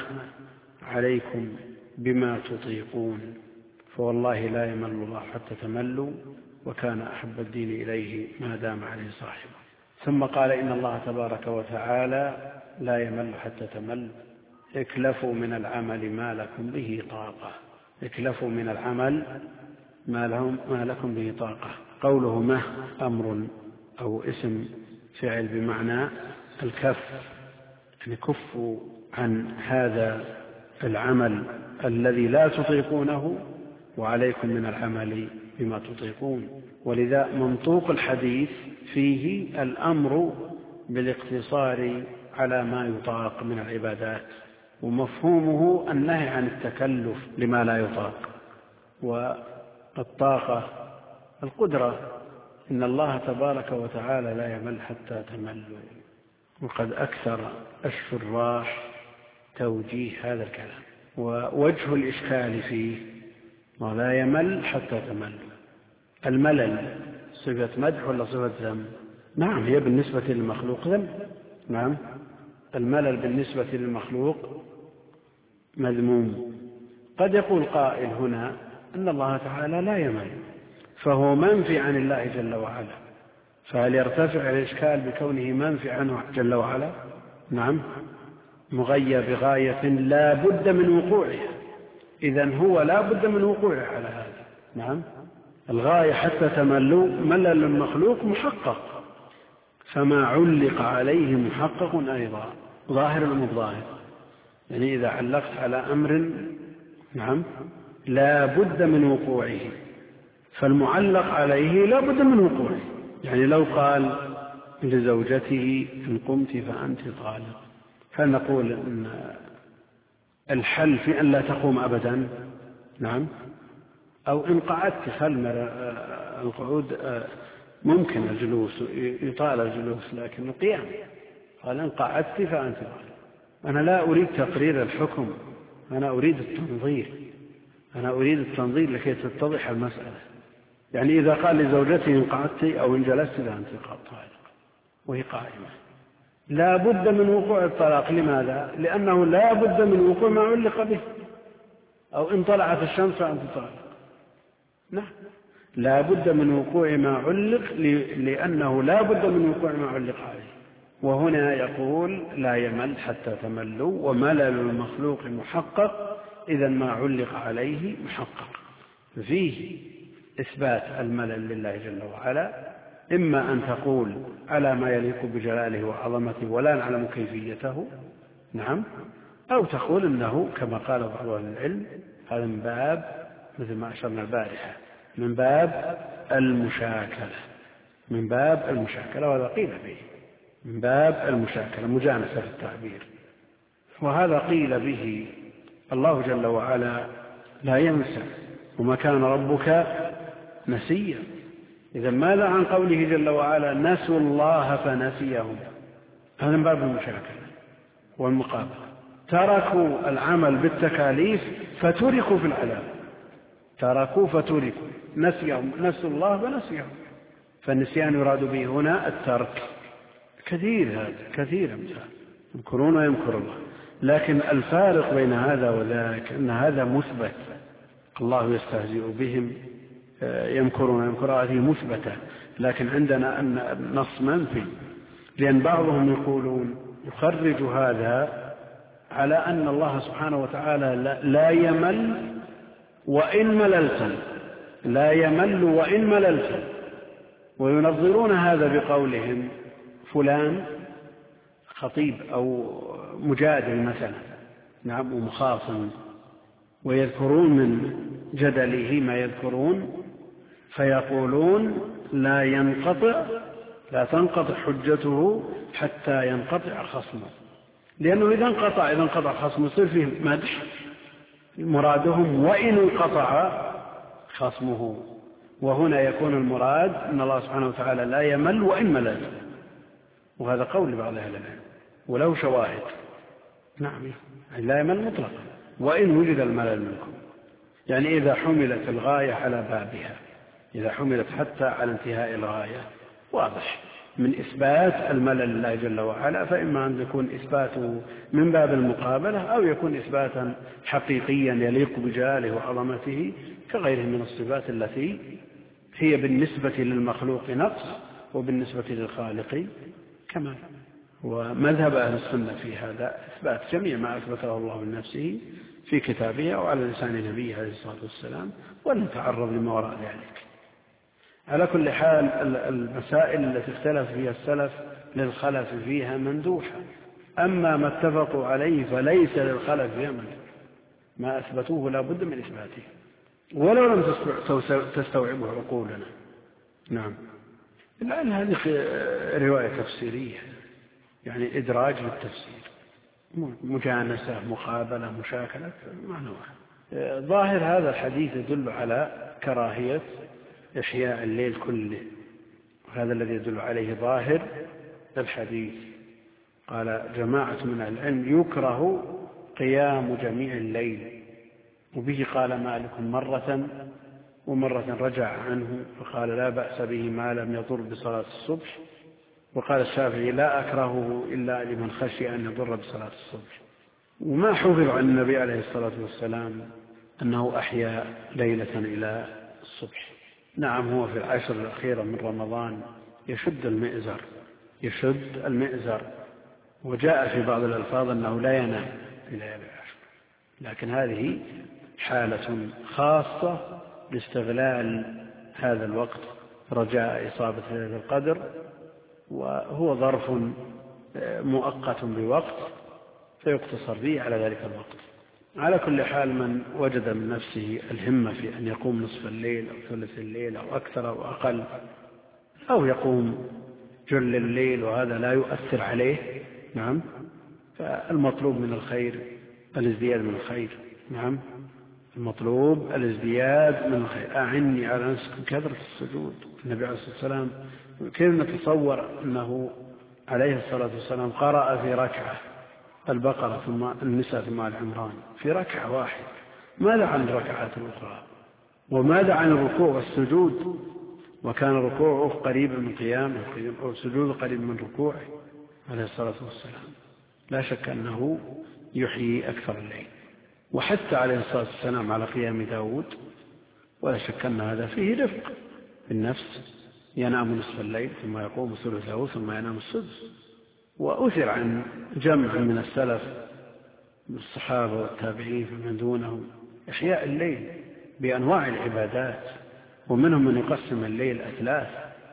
عليكم بما تطيقون، فوالله لا يمل الله حتى تملوا، وكان أحب الدين إليه ما دام عليه صاحبه. ثم قال: إن الله تبارك وتعالى لا يمل حتى تمل، اكلفوا من العمل ما لكم به طاقة اكلفوا من العمل ما, لهم ما لكم به طاقة. قوله مه أمر أو اسم فعل بمعنى الكف، يعني كفوا عن هذا العمل الذي لا تطيقونه، وعليكم من العمل بما تطيقون. ولذا منطوق الحديث فيه الأمر بالاقتصار على ما يطاق من العبادات، ومفهومه النهي عن التكلف لما لا يطاق. والطاقة القدرة، إن الله تبارك وتعالى لا يمل حتى تملوا. وقد أكثر الشراح توجيه هذا الكلام. ووجه الإشكال فيه ولا يمل حتى تملوا، الملل صفة مدح ولا صفة ذم؟ نعم، هي بالنسبة للمخلوق ذم. نعم، الملل بالنسبة للمخلوق مذموم. قد يقول قائل هنا أن الله تعالى لا يمل، فهو منفي عن الله جل وعلا، فهل يرتفع الإشكال بكونه منفي عنه جل وعلا؟ نعم، مغير بغاية لا بد من وقوعها، إذن هو لا بد من وقوعه على هذا. نعم، الغاية حتى تملوا، ملل المخلوق محقق، فما علق عليه محقق أيضا، ظاهر ومظاهر. يعني إذا علقت على أمر نعم لا بد من وقوعه، فالمعلق عليه لا بد من وقوعه. يعني لو قال لزوجته إن قمت فأنت طالق، فنقول إن الحل في أن لا تقوم أبدا؟ نعم، أو إن قعدت خلم القعود ممكن الجلوس، يطال الجلوس، لكن القيام. قال إن قعدت فأنت طالق. أنا لا أريد تقرير الحكم، أنا أريد التنظير، أنا أريد التنظير لكي تتضح المسألة. يعني إذا قال لزوجته إن قعدت أو إن جلست لا أنت طالق وهي قائمة، لا بد من وقوع الطلاق. لماذا؟ لأنه لا بد من وقوع ما علق به، أو إن طلعت الشمس فأنت طالق. نعم، لا بد من وقوع ما علق، لأنه لا بد من وقوع ما علق عليه. وهنا يقول لا يمل حتى تملوا، وملل المخلوق محقق، إذا ما علق عليه محقق. فيه إثبات الملل لله جل وعلا، إما أن تقول على ما يليق بجلاله وعظمته ولا نعلم كيفيته، نعم، أو تقول إنه كما قال بعض أهل العلم هذا من باب، مثل ما أشرنا البارحة، من باب المشاكلة، من باب المشاكلة، وهذا قيل به من باب المشاكلة، مجانسة في التعبير. وهذا قيل به الله جل وعلا لا ينسى وما كان ربك نسيا. إذا ماذا عن قوله جل وعلا نسوا الله فنسيهم؟ هذا من باب المشاكلة والمقابلة. تركوا العمل بالتكاليف فتركوا في العذاب، تركوا فتركوا، نسيهم، نسوا الله فنسيهم، فالنسيان يراد به هنا الترك. كثير هذا، كثير أمثال، يمكرون ويمكر الله. لكن الفارق بين هذا وذاك أن هذا مثبت، الله يستهزئ بهم يمكرون ويمكر، هذه مثبتة، لكن عندنا أن نص منفي، لأن بعضهم يقولون يخرج هذا على أن الله سبحانه وتعالى لا يمل وإن مللتم، لا يمل وإن مللتم، وينظرون هذا بقولهم فلان خطيب أو مجادل مثلا، نعم، ومخاصم، ويذكرون من جدله ما يذكرون، فيقولون لا ينقطع، لا تنقطع حجته حتى ينقطع خصمه، لأنه إذا انقطع إذا انقطع خصمه يصير فيه مدح، مرادهم وإن انقطع خصمه. وهنا يكون المراد أن الله سبحانه وتعالى لا يمل وإن ملل، وهذا قول بعض أهل العلم ولو شواهد. نعم، لا يمل مطلقا وإن وجد الملل منكم، يعني إذا حملت الغاية على بابها، إذا حملت حتى على انتهاء الغاية، واضح من إثبات الملل لله جل وعلا، فإما أن يكون إثباته من باب المقابلة أو يكون إثباتا حقيقيا يليق بجلاله وعظمته كغيره من الصفات التي هي بالنسبة للمخلوق نقص وبالنسبة للخالق كمال. ومذهب أهل السنة في هذا إثبات جميع ما أثبته الله من نفسه في كتابه أو على لسان نبيه عليه الصلاة والسلام، ولنتعرض لما وراء ذلك. على كل حال المسائل التي اختلف فيها السلف للخلف فيها مندوحة، أما ما اتفقوا عليه فليس للخلف فيها مندوحة، ما أثبتوه لا بد من إثباته ولو لم تستوعبه عقولنا. نعم، الآن هذه رواية تفسيرية، يعني إدراج للتفسير، مجانسة، مقابلة، مشاكلة، معنى واحد. ظاهر هذا الحديث يدل على كراهية إحياء الليل كله، وهذا الذي يدل عليه ظاهر الحديث. قال جماعة من العلم يكره قيام جميع الليل، وبه قال مالك مرة، ومرة رجع عنه فقال لا بأس به ما لم يضر بصلاة الصبح، وقال الشافعي لا أكرهه إلا لمن خشي أن يضر بصلاة الصبح. وما حفظ عن النبي عليه الصلاة والسلام أنه أحيا ليلة إلى الصبح. نعم، هو في العشر الأخيرة من رمضان يشد المئزر، يشد المئزر، وجاء في بعض الألفاظ أنه لا ينام في ليالي العشر، لكن هذه حالة خاصة لاستغلال هذا الوقت رجاء إصابة ليلة القدر، وهو ظرف مؤقت بوقت فيقتصر به على ذلك الوقت. على كل حال من وجد من نفسه الهمة في أن يقوم نصف الليل أو ثلث الليل أو أكثر أو أقل، أو يقوم جل الليل وهذا لا يؤثر عليه، نعم، فالمطلوب من الخير الازدياد من الخير. نعم، المطلوب الازدياد من الخير. أعني على نفسك كثرة السجود. النبي عليه الصلاة والسلام كيف نتصور أنه عليه الصلاة والسلام قرأ في ركعة البقرة ثم النساء ثم العمران في ركعة واحدة؟ ماذا عن الركعات الأخرى؟ وماذا عن الركوع والسجود وكان ركوعه قريبا من قيامه وسجوده قريب من ركوعه عليه الصلاة والسلام. لا شك أنه يحيي أكثر الليل. وحتى عليه الصلاة والسلام على قيام داود، ولا شك أن هذا فيه رفق بالنفس، ينام نصف الليل ثم يقوم ثلثه ثم ينام السدس. وأثر عن جمع من السلف من الصحابة والتابعين فمن دونهم إحياء الليل بأنواع العبادات، ومنهم من يقسم الليل أثلاث: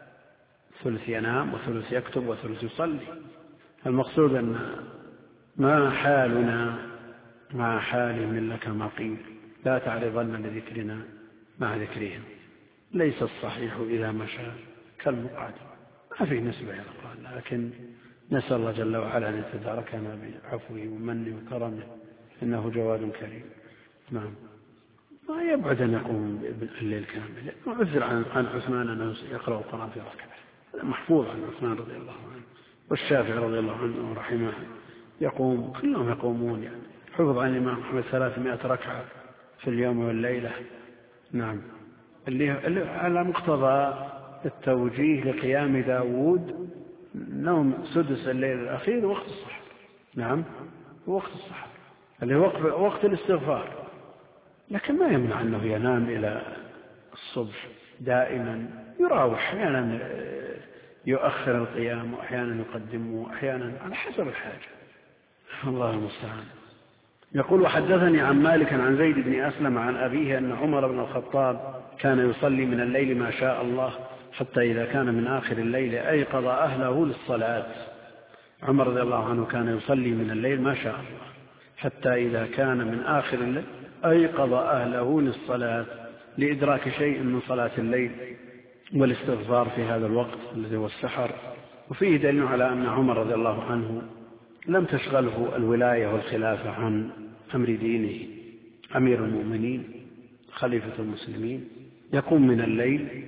ثلث ينام وثلث يكتب وثلث يصلي. المقصود أن ما حالنا مع حالهم لك ما قيل، لا تعرضن لذكرنا مع ذكرهم. ليس الصحيح إذا مشى كالمقعد، ما في نسبة إلى الله، لكن نسأل الله جل وعلا أن يتداركنا بعفوه ومنه وكرمه، إنه جواد كريم. نعم. ما يبعد أن يقوم الليل كامل. وعذر عن عثمان أنه يقرأ القرآن في ركعة، محفوظ عن عثمان رضي الله عنه، والشافعي رضي الله عنه ورحمه يقوم، كلهم يقومون يعني. حفظ عن الإمام محمد ثلاثمائة ركعة في اليوم والليلة. نعم. اللي على مقتضى التوجيه لقيام داود نوم سدس الليل الأخير وقت السحر. نعم، وقت السحر اللي هو وقت الاستغفار، لكن ما يمنع أنه ينام إلى الصبح دائما، يراوح، أحيانا يؤخر القيام وأحيانا يقدمه وأحيانا على حسب الحاجة. الله المستعان. يقول: وحدثني عن مالك عن زيد بن أسلم عن أبيه أن عمر بن الخطاب كان يصلي من الليل ما شاء الله حتى إذا كان من آخر الليل أيقظ أهله للصلاة. عمر رضي الله عنه كان يصلي من الليل ما شاء الله حتى إذا كان من آخر الليل أيقظ أهله للصلاة، لإدراك شيء من صلاة الليل والاستغفار في هذا الوقت الذي هو السحر. وفيه دليل على أن عمر رضي الله عنه لم تشغله الولاية والخلافة عن أمر دينه. أمير المؤمنين خليفة المسلمين يقوم من الليل،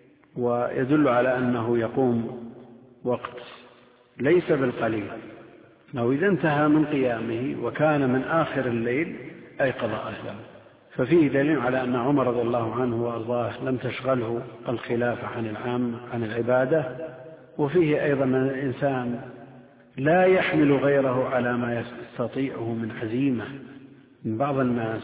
ويدل على أنه يقوم وقت ليس بالقليل، أنه إذا انتهى من قيامه وكان من آخر الليل أيقظ أهله. ففيه دليل على أن عمر رضي الله عنه وأرضاه لم تشغله الخلافة عن العام عن العبادة. وفيه أيضا أن الإنسان لا يحمل غيره على ما يستطيعه من عزيمة. من بعض الناس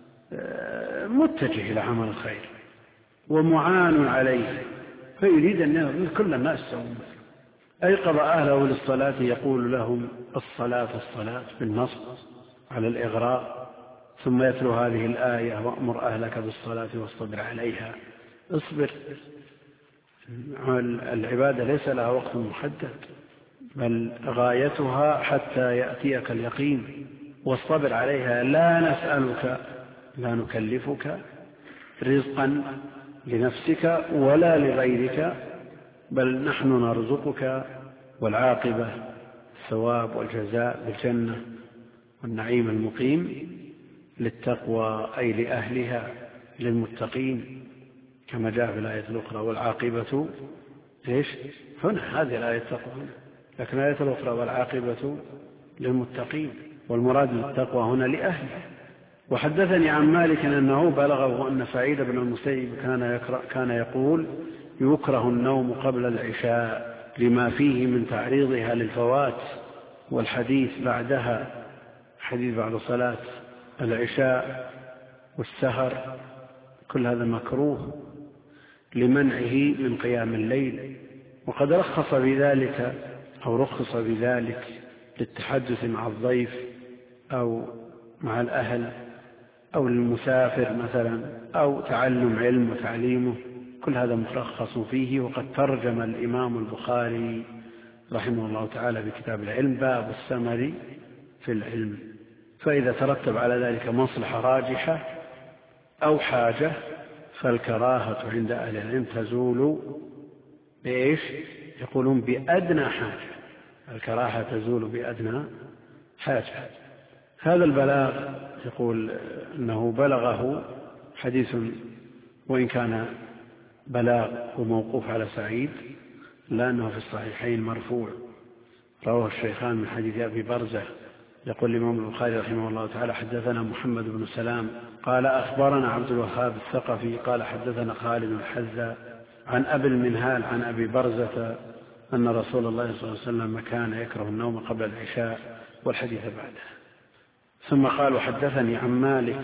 متجه إلى عمل الخير ومعان عليه، فيريد أن كل الناس يسوون. أيقظ أهله للصلاة يقول لهم: الصلاة الصلاة، بالنصب على الإغراء، ثم يتلو هذه الآية: وأمر أهلك بالصلاة واصطبر عليها. اصبر، العبادة ليس لها وقت محدد، بل غايتها حتى يأتيك اليقين. واصطبر عليها، لا نسألك، لا نكلفك رزقا لنفسك ولا لغيرك، بل نحن نرزقك، والعاقبة الثواب والجزاء بالجنة والنعيم المقيم للتقوى، أي لأهلها للمتقين، كما جاء في الآية الأخرى: والعاقبة إيش هنا، هذه الآية التقوى هنا، لكن الآية الأخرى: والعاقبة للمتقين، والمراد بالتقوى هنا لأهلها. وحدثني عن مالك أنه بلغه أن سعيد بن المسيب كان, يقرأ كان يقول: يكره النوم قبل العشاء لما فيه من تعريضها للفوات، والحديث بعدها، حديث بعد صلاة العشاء والسهر، كل هذا مكروه لمنعه من قيام الليل. وقد رخص بذلك أو رخص بذلك للتحدث مع الضيف أو مع الأهل أو للمسافر مثلا، أو تعلم علم وتعليمه، كل هذا مرخص فيه. وقد ترجم الإمام البخاري رحمه الله تعالى في كتاب العلم باب السمر في العلم. فإذا ترتب على ذلك مصلحة راجحة أو حاجة فالكراهة عند أهل العلم تزول بإيش؟ يقولون بأدنى حاجة. الكراهة تزول بأدنى حاجة. هذا البلاغ يقول أنه بلغه حديث، وإن كان بلاغ وموقوف على سعيد، لأنه في الصحيحين مرفوع، رواه الشيخان من حديث أبي برزة. يقول الإمام البخاري رحمه الله تعالى: حدثنا محمد بن سلام قال أخبرنا عبد الوهاب الثقفي قال حدثنا خالد الحذاء عن أبي المنهال عن أبي برزة أن رسول الله صلى الله عليه وسلم كان يكره النوم قبل العشاء والحديث بعده. ثم قال وحدثني عن مالك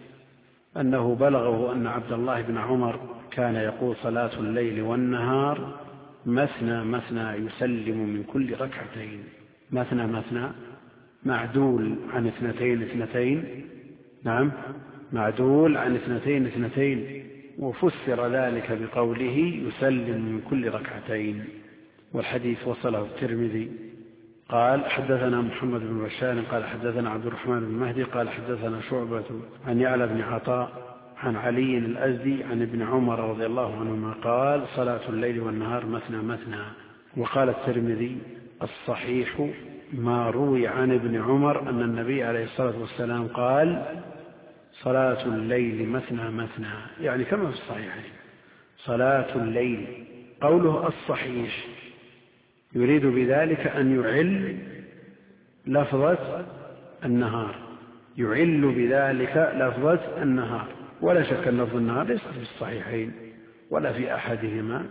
أنه بلغه أن عبد الله بن عمر كان يقول صلاة الليل والنهار مثنى مثنى يسلم من كل ركعتين. مثنى مثنى معدول عن اثنتين اثنتين، نعم معدول عن اثنتين اثنتين، وفسر ذلك بقوله يسلم من كل ركعتين. والحديث وصله الترمذي قال حدثنا محمد بن بشار قال حدثنا عبد الرحمن بن مهدي قال حدثنا شعبة عن يعلى بن عطاء عن علي الأزدي عن ابن عمر رضي الله عنهما قال صلاة الليل والنهار مثنى مثنى. وقال الترمذي الصحيح ما روي عن ابن عمر أن النبي عليه الصلاة والسلام قال صلاة الليل مثنى مثنى، يعني كما في الصحيحين صلاة الليل. قوله الصحيح يريد بذلك أن يعل لفظة النهار، يعل بذلك لفظة النهار، ولا شك أن لفظ النهار ليس في الصحيحين ولا في أحدهما،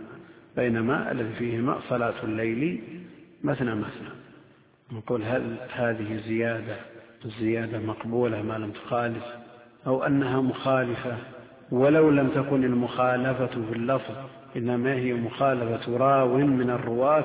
بينما الذي فيهما صلاة الليل مثنى مثنى. نقول هل هذه زيادة الزيادة مقبولة ما لم تخالف، أو أنها مخالفة ولو لم تكن المخالفة في اللفظ إنما هي مخالفة راو من الرواة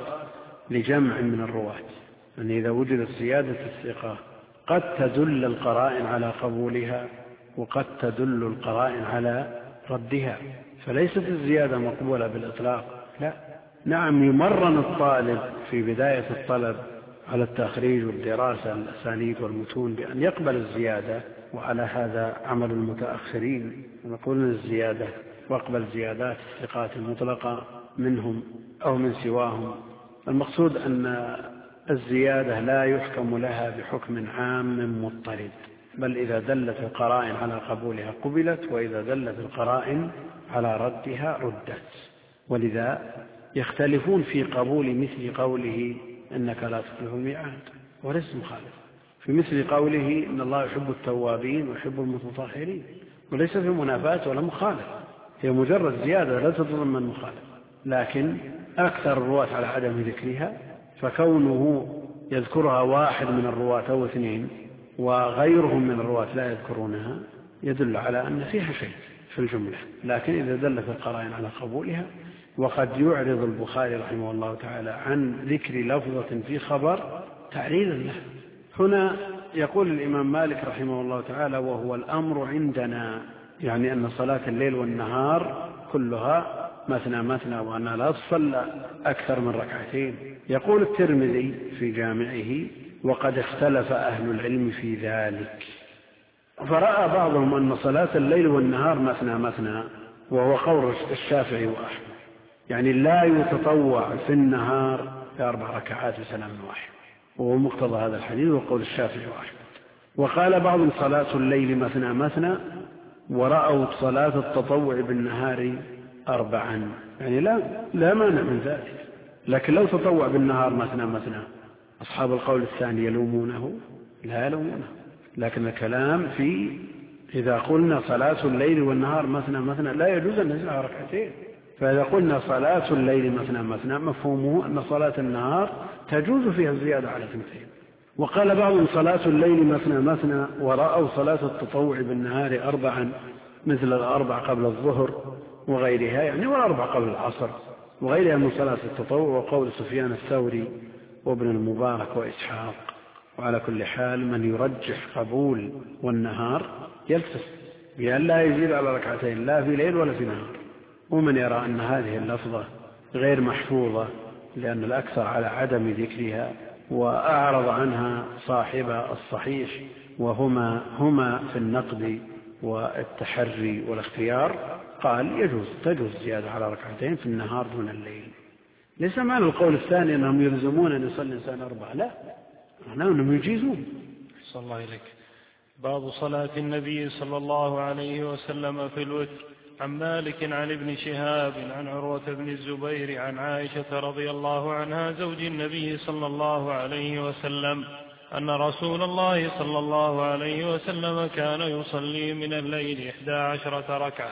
لجمع من الرواة، يعني إذا وجدت زيادة الثقة قد تدل القرائن على قبولها وقد تدل القرائن على ردها، فليست الزيادة مقبولة بالإطلاق، لا. نعم يمرن الطالب في بداية الطلب على التخريج والدراسة الأسانيد والمتون بأن يقبل الزيادة، وعلى هذا عمل المتأخرين يقولون الزيادة واقبل زيادات الثقات المطلقة منهم أو من سواهم. المقصود أن الزيادة لا يحكم لها بحكم عام مضطرد، بل إذا دلت القرائن على قبولها قبلت، وإذا دلت القرائن على ردها ردت. ولذا يختلفون في قبول مثل قوله إنك لا تخلف الميعاد، وليس مخالف في مثل قوله إن الله يحب التوابين ويحب المتطهرين، وليس في منافاة ولا مخالفة، هي مجرد زيادة لا تتضمن مخالفة. لكن أكثر الرواة على عدم ذكرها، فكونه يذكرها واحد من الرواة أو اثنين وغيرهم من الرواة لا يذكرونها يدل على أن فيها شيء في الجملة. لكن إذا دلت القرائن على قبولها، وقد يعرض البخاري رحمه الله تعالى عن ذكر لفظة في خبر تعليلا له. هنا يقول الإمام مالك رحمه الله تعالى وهو الأمر عندنا، يعني أن صلاة الليل والنهار كلها مثنى مثنى، وأنها لا تصلى أكثر من ركعتين. يقول الترمذي في جامعه وقد اختلف أهل العلم في ذلك، فرأى بعضهم أن صلاة الليل والنهار مثنى مثنى، وهو قول الشافعي وأحمد، يعني لا يتطوع في النهار في أربع ركعات بسلام واحد، وهو مقتضى هذا الحديث وقول الشافعي وأحمد. وقال بعضهم صلاة الليل مثنى مثنى، ورأوا صلاة التطوع بالنهار أربعا، يعني لا لا مانع من ذلك. لكن لو تطوع بالنهار مثنى مثنى أصحاب القول الثاني يلومونه؟ لا يلومونه. لكن الكلام في إذا قلنا صلاة الليل والنهار مثنى مثنى لا يجوز أن نجعل ركعتين. فإذا قلنا صلاة الليل مثنى مثنى مفهومه أن صلاة النهار تجوز فيها الزيادة على اثنتين. وقال بعضهم صلاة الليل مثنى مثنى، ورأوا صلاة التطوع بالنهار أربعا مثل الأربع قبل الظهر وغيرها، يعني والأربع قبل العصر وغيرها من صلاة التطوع، وقول سفيان الثوري وابن المبارك وإسحاق. وعلى كل حال من يرجح قبول والنهار يلتزم بأن لا يزيد على ركعتين لا في ليل ولا في نهار، ومن يرى أن هذه اللفظة غير محفوظة لأن الأكثر على عدم ذكرها وأعرض عنها صاحب الصحيح وهما هما في النقد والتحري والاختيار، قال يجوز تجوز زيادة على ركعتين في النهار دون الليل. ليس معنى القول الثاني أنهم يلزمون أن يصلي الإنسان أربعة، لا، معناه أنهم يجيزون. صلى الله عليك. باب صلاة النبي صلى الله عليه وسلم في الوتر. عن مالك عن ابن شهاب عن عروة بن الزبير عن عائشة رضي الله عنها زوج النبي صلى الله عليه وسلم أن رسول الله صلى الله عليه وسلم كان يصلي من الليل إحدى عشرة ركعة،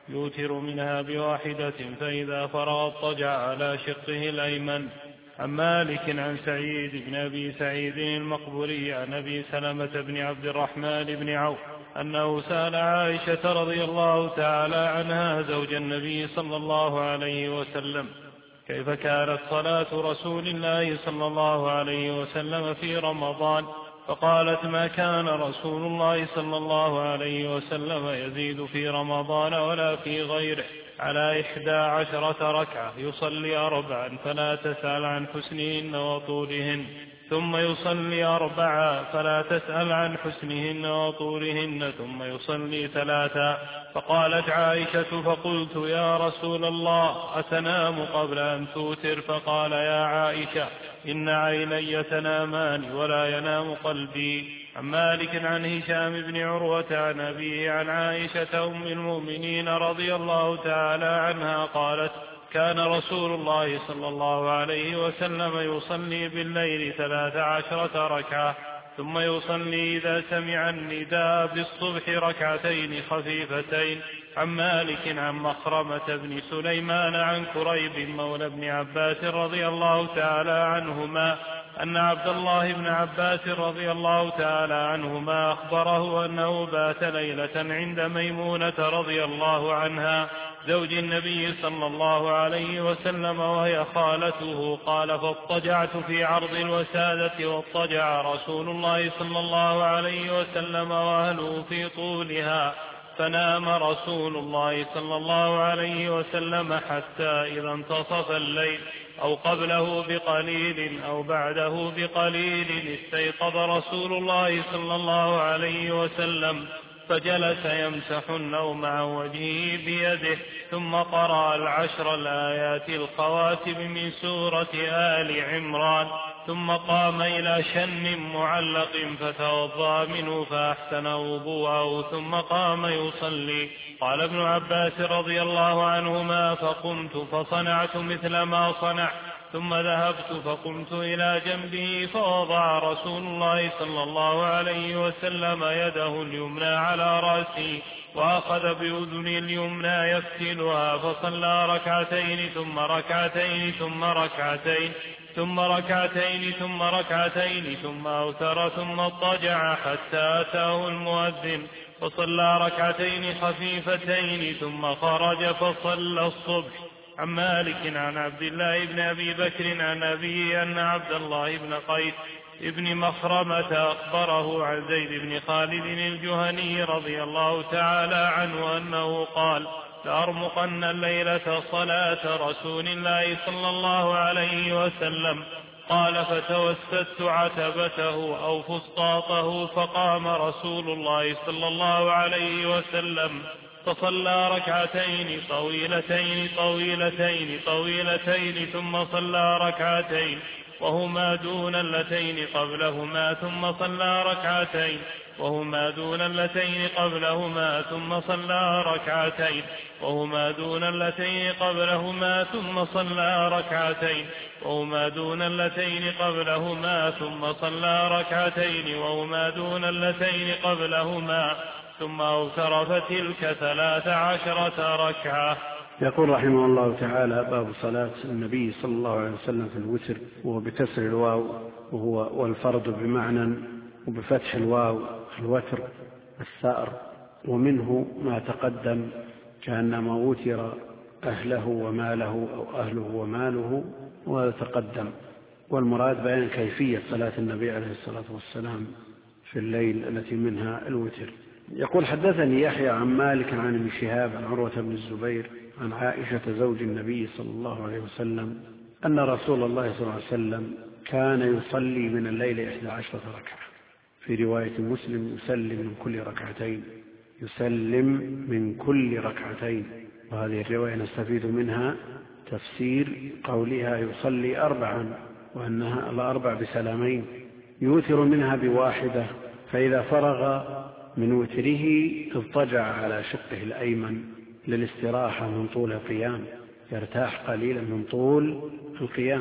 يوتر منها بواحدة فإذا فرغ اضطجع على شقه الأيمن. عن مالك عن سعيد بن أبي سعيد المقبري عن أبي سلمة بن عبد الرحمن بن عوف أنه سأل عائشة رضي الله تعالى عنها زوج النبي صلى الله عليه وسلم كيف كانت صلاة رسول الله صلى الله عليه وسلم في رمضان، فقالت ما كان رسول الله صلى الله عليه وسلم يزيد في رمضان ولا في غيره على إحدى عشرة ركعة، يصلي أربعا فلا تسأل عن حسنهن وطولهن، ثم يصلي أربعا فلا تسأل عن حسنهن وطولهن، ثم يصلي ثلاثا. فقالت عائشة فقلت يا رسول الله أتنام قبل أن توتر؟ فقال يا عائشة إن عيني تنامان ولا ينام قلبي. عن مالك عن هشام بن عروة عن أبيه عن عائشة أم المؤمنين رضي الله تعالى عنها قالت كان رسول الله صلى الله عليه وسلم يصلي بالليل ثلاث عشرة ركعة، ثم يصلي إذا سمع النداء بالصبح ركعتين خفيفتين. عن مالك عن مخرمة بن سليمان عن كريب مولى بن عباس رضي الله تعالى عنهما أن عبد الله بن عباس رضي الله تعالى عنهما أخبره أنه بات ليلة عند ميمونة رضي الله عنها زوج النبي صلى الله عليه وسلم وهي خالته، قال فاضطجعت في عرض الوسادة واضطجع رسول الله صلى الله عليه وسلم وأهله في طولها، فنام رسول الله صلى الله عليه وسلم حتى إذا انتصف الليل أو قبله بقليل أو بعده بقليل استيقظ رسول الله صلى الله عليه وسلم فجلس يمسح النوم عن وجهه بيده، ثم قرأ العشر الآيات الخواتم من سورة آل عمران، ثم قام إلى شن معلق فتوضأ منه فأحسن وضوءه ثم قام يصلي. قال ابن عباس رضي الله عنهما فقمت فصنعت مثل ما صنع، ثم ذهبت فقمت إلى جنبه فوضع رسول الله صلى الله عليه وسلم يده اليمنى على رأسي وأخذ بأذني اليمنى يفتلها، فصلى ركعتين ثم ركعتين ثم ركعتين ثم ركعتين ثم ركعتين ثم أوتر ثم اضطجع حتى أتاه المؤذن فصلى ركعتين خفيفتين ثم خرج فصلى الصبح. عن مالك عن عبد الله بن أبي بكر عن أبيه أن عبد الله بن قيس ابن مخرمة أخبره عن زيد بن خالد الجهني رضي الله تعالى عنه أنه قال لأرمقن الليلة صلاة رسول الله صلى الله عليه وسلم. قال فتوسدت عتبته أو فسطاطه فقام رسول الله صلى الله عليه وسلم فصلى ركعتين طويلتين طويلتين طويلتين ثم صلى ركعتين وهما دون اللتين قبلهما ثم صلى ركعتين وهما دون اللتين قبلهما ثم صلى ركعتين وهما دون اللتين قبلهما ثم صلى ركعتين وهما دون اللتين قبلهما ثم صلى ركعتين وهما دون اللتين قبلهما ثم أوتر فتلك ثلاث عشرة ركعة. يقول رحمه الله تعالى باب صلاة النبي صلى الله عليه وسلم في الوتر، وهو بكسر الواو وهو والفرد بمعنى وبفتح الواو الوتر الثأر، ومنه ما تقدم كأنما وتر أهله وماله أو أهله وماله، وهذا تقدم. والمراد بيان كيفية صلاة النبي عليه الصلاة والسلام في الليل التي منها الوتر. يقول حدثني يحيى عن مالك عن ابن شهاب عن عروة بن الزبير عن عائشة زوج النبي صلى الله عليه وسلم أن رسول الله صلى الله عليه وسلم كان يصلي من الليل إحدى عشرة ركعة، في رواية مسلم يسلم من كل ركعتين يسلم من كل ركعتين. وهذه الرواية نستفيد منها تفسير قولها يصلي أربعا، وأنها الأربع بسلامين، يوتر منها بواحدة، فإذا فرغ من وتره اضطجع على شقه الأيمن للاستراحة من طول القيام، يرتاح قليلا من طول القيام.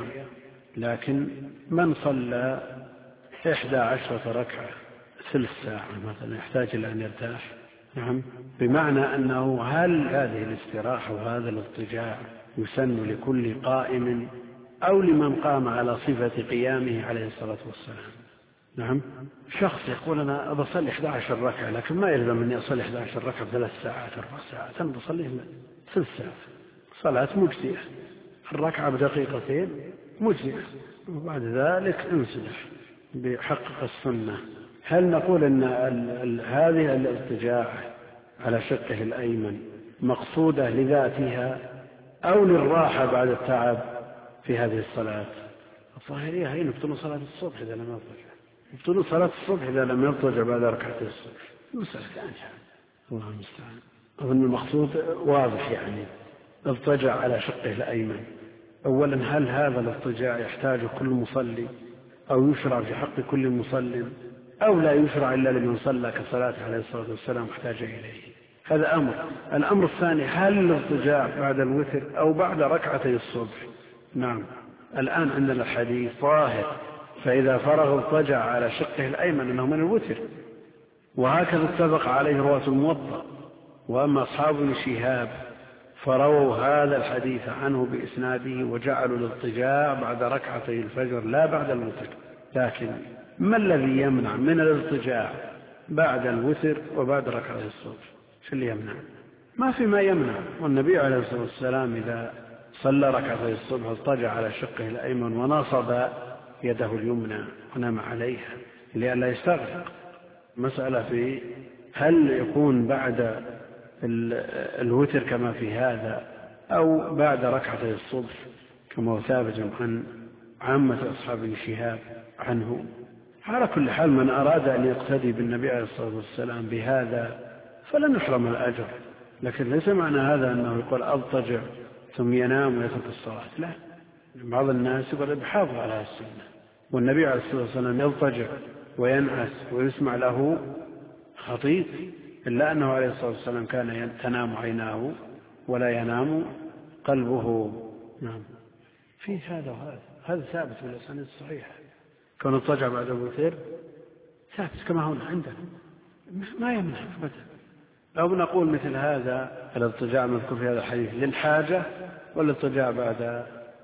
لكن من صلى إحدى عشرة ركعة ثلث ساعة مثلا يحتاج إلى أن يرتاح نعم، بمعنى أنه هل هذه الاستراحة وهذا الاضطجاع يسن لكل قائم أو لمن قام على صفة قيامه عليه الصلاة والسلام؟ نعم، شخص يقول أنا بصلي إحدى عشرة ركعة لكن ما يلزم أني أصلي إحدى عشرة ركعة ثلاث ساعات أربع ساعات، أنا بصلي ثلاث ساعات، صلاة مجزئة، الركعة بدقيقتين مجزئة، وبعد ذلك انسلخ بحقق السنة. هل نقول أن هذه الاضطجاع على شقه الأيمن مقصودة لذاتها أو للراحة بعد التعب في هذه الصلاة؟ الظاهرية هي يبطلون صلاة الصبح إذا لم يضطجع، يبطلون صلاة الصبح إذا لم يضطجع بعد ركعتي الصبح، مسألة ثانية الله المستعان. أظن المقصود واضح، يعني اضطجع على شقه الأيمن. أولا هل هذا الاضطجاع يحتاج كل مصلي أو يشرع في حق كل مصلي أو لا يشرع إلا لمن صلى كصلاة عليه الصلاة والسلام احتاج إليه؟ هذا أمر. الأمر الثاني هل الاضطجاع بعد الوتر أو بعد ركعتي الصبح؟ نعم، الآن عندنا الحديث ظاهر، فإذا فرغ اضطجع على شقه الأيمن أنه من الوتر، وهكذا اتفق عليه رواة الموطأ. وأما أصحاب ابن شهاب فرووا هذا الحديث عنه بإسناده وجعلوا الاضطجاع بعد ركعتي الفجر لا بعد الوتر. لكن ما الذي يمنع من الاضطجاع بعد الوتر وبعد ركعتي الصبح؟ شو اللي يمنع؟ ما في ما يمنع. والنبي عليه الصلاة والسلام إذا صلى ركعتي الصبح اضطجع على شقه الأيمن ونصب يده اليمنى ونام عليها لئلا يستغرق. مسألة في هل يكون بعد الوتر كما في هذا أو بعد ركعتي الصبح كما هو ثابت عن عامة أصحاب الشهاب عنه. على كل حال من أراد أن يقتدي بالنبي عليه الصلاة والسلام بهذا فلن يحرم الأجر، لكن ليس معنى هذا أنه يقول أضطجع ثم ينام ويترك الصلاة، لا. بعض الناس يقول بحافظ على هذه السنة، والنبي عليه الصلاة والسلام يضطجع وينعس ويسمع له خطيط، إلا أنه عليه الصلاة والسلام كان تنام عيناه ولا ينام قلبه. نعم، في هذا وهذا، هذا ثابت في الأسانيد الصحيحة. كون اضطجع بعد الوتر ثابت كما هنا عندنا، ما يمنع أبدا. لو نقول مثل هذا الاضطجاع مذكور في هذا الحديث للحاجة والاضطجاع بعد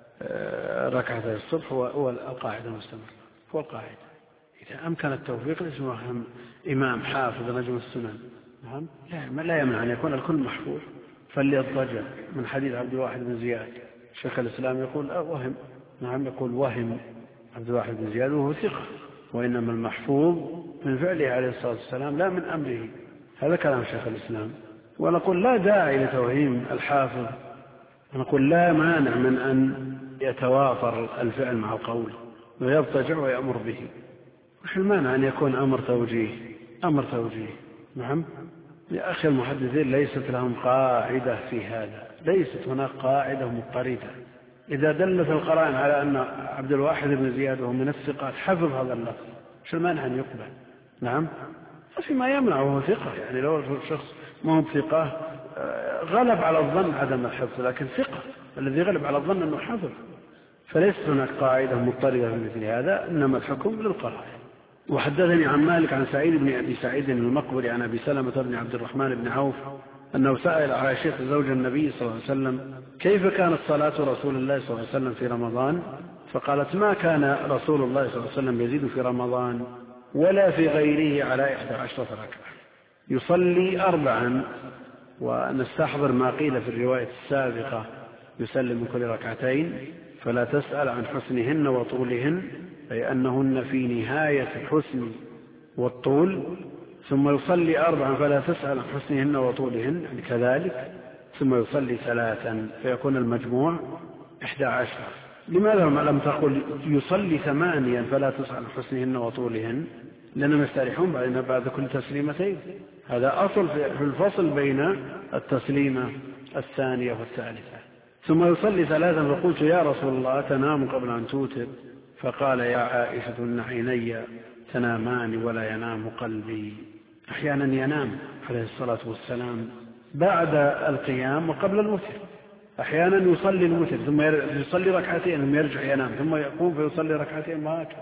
ركعتي الصبح هو القاعدة المستمرة، هو القاعدة. إذا أمكن التوفيق لاسمه إمام حافظ نجم السنن، نعم، لا يمنع أن يكون الكل محفوظ. فليضطجع من حديث عبد الواحد بن زياد، شيخ الإسلام يقول وهم، نعم، يقول وهم عبد الواحد بن زياد وهو ثقة، وإنما المحفوظ من فعله عليه الصلاة والسلام لا من أمره. هذا كلام شيخ الإسلام. ونقول لا داعي لتوهيم الحافظ، ونقول لا مانع من أن يتوافر الفعل مع القول ويضطجع ويأمر به. وش المانع أن يكون أمر توجيه؟ أمر توجيه، نعم. يا أخي المحدثين ليست لهم قاعدة في هذا، ليست هناك قاعدة مضطردة. إذا دلت القرائن على أن عبد الواحد بن زياد وهو من الثقات حفظ هذا اللفظ، شو المانع أن يقبل؟ نعم، فيما يمنع وهو ثقة. يعني لو الشخص ما هو ثقة غلب على الظن عدم الحفظ، لكن ثقة الذي غلب على الظن أنه حفظ، فليست هناك قاعدة مضطردة في مثل هذا، إنما الحكم للقرائن. وحدثني عن مالك عن سعيد بن أبي سعيد المقبري عن أبي سلمة بن عبد الرحمن بن عوف أنه سأل عائشة زوج النبي صلى الله عليه وسلم كيف كانت صلاة رسول الله صلى الله عليه وسلم في رمضان؟ فقالت ما كان رسول الله صلى الله عليه وسلم يزيد في رمضان ولا في غيره على إحدى عشرة ركعة، يصلي أربعا. ونستحضر ما قيل في الرواية السابقة يسلم من كل ركعتين، فلا تسأل عن حسنهن وطولهن، أي أنهن في نهاية الحسن والطول، ثم يصلي أربعا فلا تسأل عن حسنهن وطولهن، يعني كذلك، ثم يصلي ثلاثا فيكون المجموع إحدى عشر. لماذا لم تقل يصلي ثمانيا فلا تسأل عن حسنهن وطولهن؟ لأنهم يستريحون بعد بعد كل تسليمتين. هذا أصل في الفصل بين التسليمة الثانية والثالثة. ثم يصلي ثلاثا فقلت يا رسول الله تنام قبل أن توتر؟ فقال يا عائشة إن عيني تنامان ولا ينام قلبي. أحيانا ينام عليه الصلاة والسلام بعد القيام وقبل الوتر، أحيانا يصلي الوتر ثم يصلي ركعتين ثم يرجع ينام ثم يقوم فيصلي ركعتين وهكذا.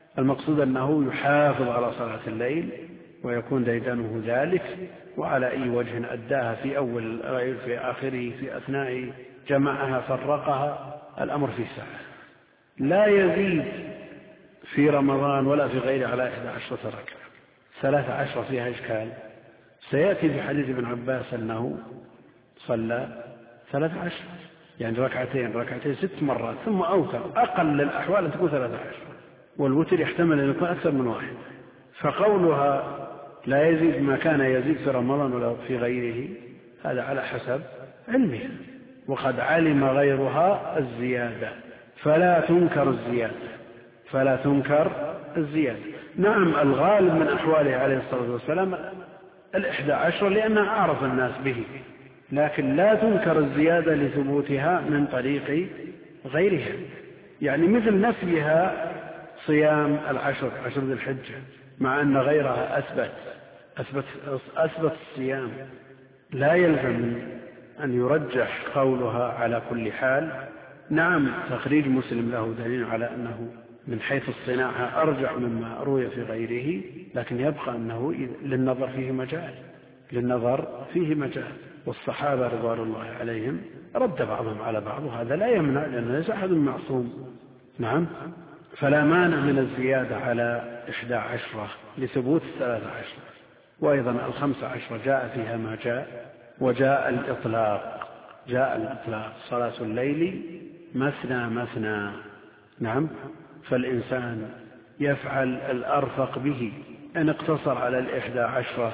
المقصود أنه يحافظ على صلاة الليل ويكون ديدنه ذلك، وعلى أي وجه أداها في أول الليل في آخره في أثناء جمعها فرقها الأمر في ساعة. لا يزيد في رمضان ولا في غيره على إحدى عشرة ركعة. ثلاث عشرة فيها إشكال، سيأتي في حديث ابن عباس أنه صلى ثلاث عشر يعني ركعتين ركعتين ست مرات ثم أوتر. أقل الأحوال أن تكون ثلاث عشر، والوتر يحتمل أن يكون أكثر من واحد. فقولها لا يزيد ما كان يزيد في رمضان ولا في غيره هذا على حسب علمه، وقد علم غيرها الزيادة فلا تنكر الزيادة فلا تنكر الزيادة. نعم الغالب من أحواله عليه الصلاة والسلام الإحدى عشر لأنها أعرف الناس به، لكن لا تنكر الزيادة لثبوتها من طريق غيرها. يعني مثل نفيها صيام العشر عشر ذي الحجة مع أن غيرها أثبت أثبت, أثبت الصيام، لا يلزم أن يرجح قولها على كل حال. نعم تخريج مسلم له دليل على أنه من حيث الصناعة أرجع مما روي في غيره، لكن يبقى أنه للنظر فيه مجال للنظر فيه مجال والصحابة رضوان الله عليهم رد بعضهم على بعض، وهذا لا يمنع لأنه ليس أحد معصوم. نعم فلا مانع من الزيادة على إحدى عشرة لثبوت الثلاث عشرة. وأيضا الخمس عشرة جاء فيها ما جاء، وجاء الإطلاق جاء الإطلاق صلاة الليل مثنى مثنى. نعم فالإنسان يفعل الأرفق به، إن اقتصر على الإحدى عشرة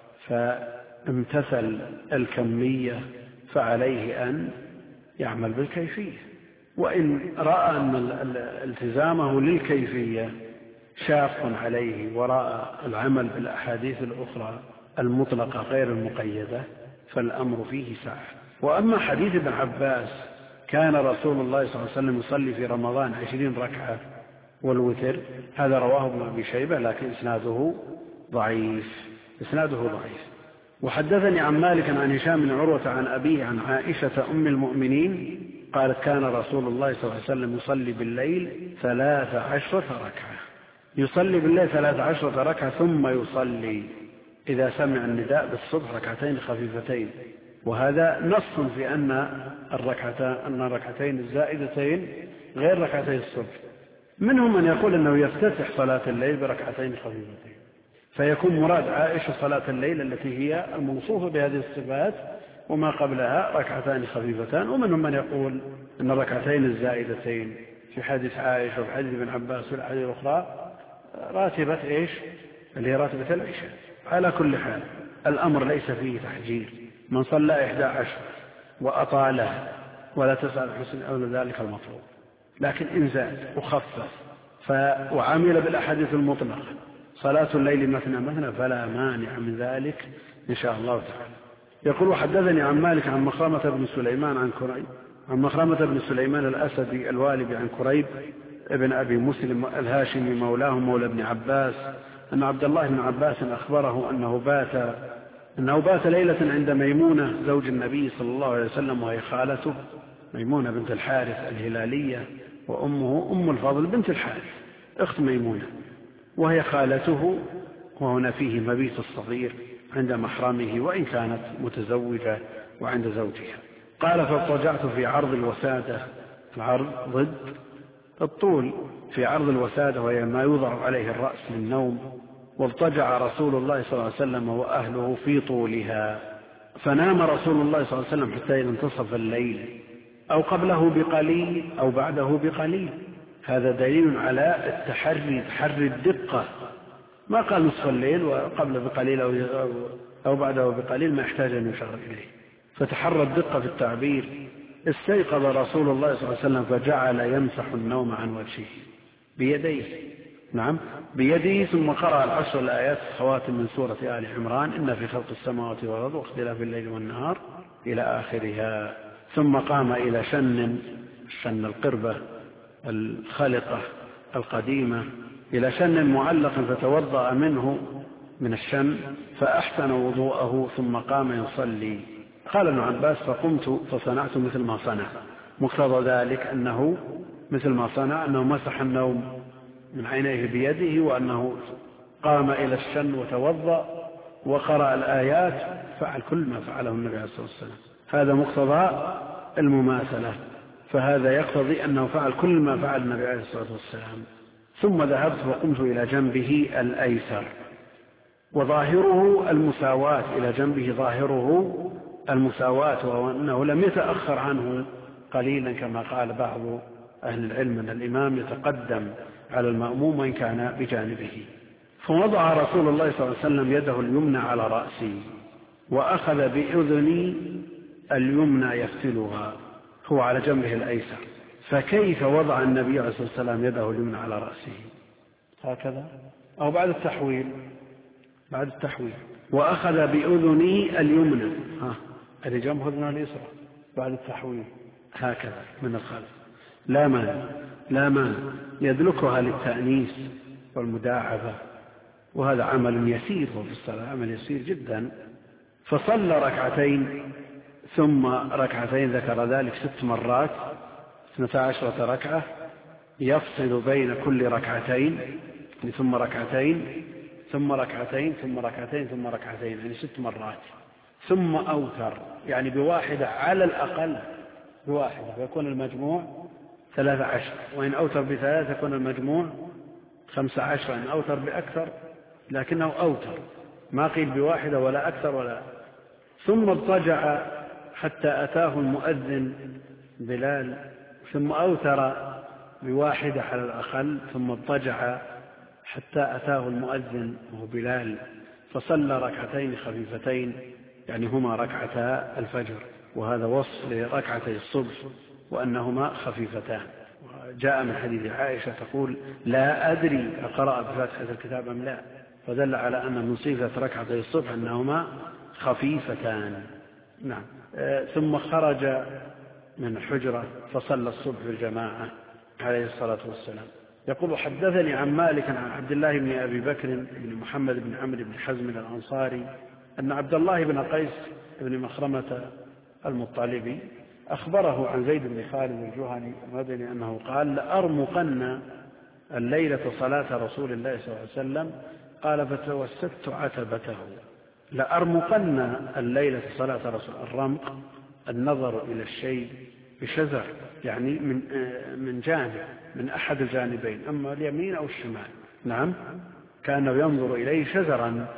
فامتثل الكمية فعليه أن يعمل بالكيفية، وإن رأى أن التزامه للكيفية شاق عليه ورأى العمل بالأحاديث الأخرى المطلقة غير المقيدة فالأمر فيه سعة. وأما حديث ابن عباس كان رسول الله صلى الله عليه وسلم يصلي في رمضان عشرين ركعة والوتر، هذا رواه ابن أبي شيبة لكن إسناده ضعيف إسناده ضعيف. وحدثني عن مالك عن هشام بن عروة عن أبيه عن عائشة أم المؤمنين قالت كان رسول الله صلى الله عليه وسلم يصلي بالليل ثلاث عشرة ركعة يصلي بالليل ثلاث عشرة ركعة ثم يصلي إذا سمع النداء بالصبح ركعتين خفيفتين. وهذا نص في أن الركعتين أن الركعتين الزائدتين غير ركعتي الصبح. منهم من يقول أنه يفتتح صلاة الليل بركعتين خفيفتين، فيكون مراد عائشة صلاة الليل التي هي الموصوفة بهذه الصفات وما قبلها ركعتان خفيفتان. ومنهم من يقول أن الركعتين الزائدتين في حديث عائشة وفي حديث ابن عباس والحديث الأخرى راتبة إيش اللي هي راتبة العشاء. على كل حال الأمر ليس فيه تحجير، من صلى إحدى عشر وأطاله ولا تسأل حسن أو ذلك المطلوب، لكن إن زاد وخفف وعمل بالأحاديث المطلقة صلاة الليل مثنى مثنى فلا مانع من ذلك إن شاء الله تعالى. يقول حدثني عن مالك عن مخرمة بن سليمان عن كريب عن مخرمة بن سليمان الأسدي الوالبي عن كريب ابن أبي مسلم الهاشمي مولاه مولى ابن عباس أن عبد الله بن عباس أخبره أنه بات أنه بات ليلة عند ميمونة زوج النبي صلى الله عليه وسلم وهي خالته ميمونة بنت الحارث الهلالية، وأمه أم الفضل بنت الحارث أخت ميمونة، وهي خالته. وهنا فيه مبيت الصغير عند محرمه وإن كانت متزوجة وعند زوجها. قال فاضطجعت في عرض الوسادة، العرض ضد الطول، في عرض الوسادة وهي ما يوضع عليه الرأس للنوم، واضطجع رسول الله صلى الله عليه وسلم وأهله في طولها، فنام رسول الله صلى الله عليه وسلم حتى إذا انتصف الليل أو قبله بقليل أو بعده بقليل. هذا دليل على التحري تحري الدقة، ما قال نصف الليل وقبل بقليل أو, أو بعده بقليل ما يحتاج أن يشار إليه، فتحرى الدقة في التعبير. استيقظ رسول الله صلى الله عليه وسلم فجعل يمسح النوم عن وجهه بيديه، نعم بيده، ثم قرأ العشر الآيات خواتم من سورة آل عمران إن في خلق السماوات والأرض واختلاف الليل والنهار إلى آخرها. ثم قام إلى شن شن القربة الخلقة القديمة إلى شن معلق فتوضأ منه من الشن فأحسن وضوءه ثم قام يصلي. قال ابن عباس فقمت فصنعت مثل ما صنع، مقتضى ذلك أنه مثل ما صنع أنه مسح النوم من عينيه بيده، وأنه قام إلى الشن وتوضأ وقرأ الآيات، فعل كل ما فعله النبي عليه الصلاة والسلام. هذا مقتضى المماثلة، فهذا يقتضي أنه فعل كل ما فعل النبي عليه الصلاة والسلام. ثم ذهبت وقمت إلى جنبه الأيسر، وظاهره المساواة، إلى جنبه ظاهره المساواة، وأنه لم يتأخر عنه قليلا كما قال بعض أهل العلم أن الإمام يتقدم على المأموم وإن كان بجانبه. فوضع رسول الله صلى الله عليه وسلم يده اليمنى على رأسي وأخذ بأذني اليمنى يفتلها، هو على جنبه الأيسر. فكيف وضع النبي عليه الصلاة والسلام يده اليمنى على رأسه؟ هكذا أو بعد التحويل؟ بعد التحويل. وأخذ بأذني اليمنى، ها اللي جنب أذنه اليسرى بعد التحويل، هكذا من الخلف، لا مانع لا مانع، يدلكها للتأنيس والمداعبة، وهذا عمل يسير في الصلاة، عمل يسير جدا. فصلى ركعتين ثم ركعتين، ذكر ذلك ست مرات، اثنتا عشرة ركعة، يفصل بين كل ركعتين، ثم ركعتين ثم ركعتين ثم ركعتين ثم ركعتين، يعني ست مرات. ثم أوتر، يعني بواحدة على الأقل، بواحدة فيكون المجموع ثلاثة عشر، وإن أوتر بثلاثة يكون المجموع خمسة عشر، إن أوتر بأكثر لكنه أوتر، ما قيل بواحدة ولا أكثر ولا. ثم اضطجع حتى أتاه المؤذن بلال، ثم أوتر بواحدة على الأقل، ثم اضطجع حتى أتاه المؤذن وهو بلال، فصلى ركعتين خفيفتين، يعني هما ركعتا الفجر، وهذا وصف لركعتي الصبح وأنهما خفيفتان. جاء من حديث عائشة تقول: لا أدري أقرأ بفاتحة الكتاب أم لا، فدل على أن من صفة ركعتي الصبح أنهما خفيفتان. نعم. ثم خرج من الحجرة فصلى الصبح الجماعة عليه الصلاة والسلام. يقول: حدثني عن مالك عن عبد الله بن أبي بكر بن محمد بن عمرو بن حزم الأنصاري أن عبد الله بن قيس بن مخرمة المطلبي أخبره عن زيد بن خالد الجهني المدني أنه قال: لأرمقن الليلة صلاة رسول الله صلى الله عليه وسلم، قال: فتوسدت عتبته. لأرمقن الليلة صلاة رسول، الرمق النظر إلى الشيء بشزر، يعني من من جانب، من أحد الجانبين، أما اليمين أو الشمال. نعم، كأنه ينظر إليه شزرا.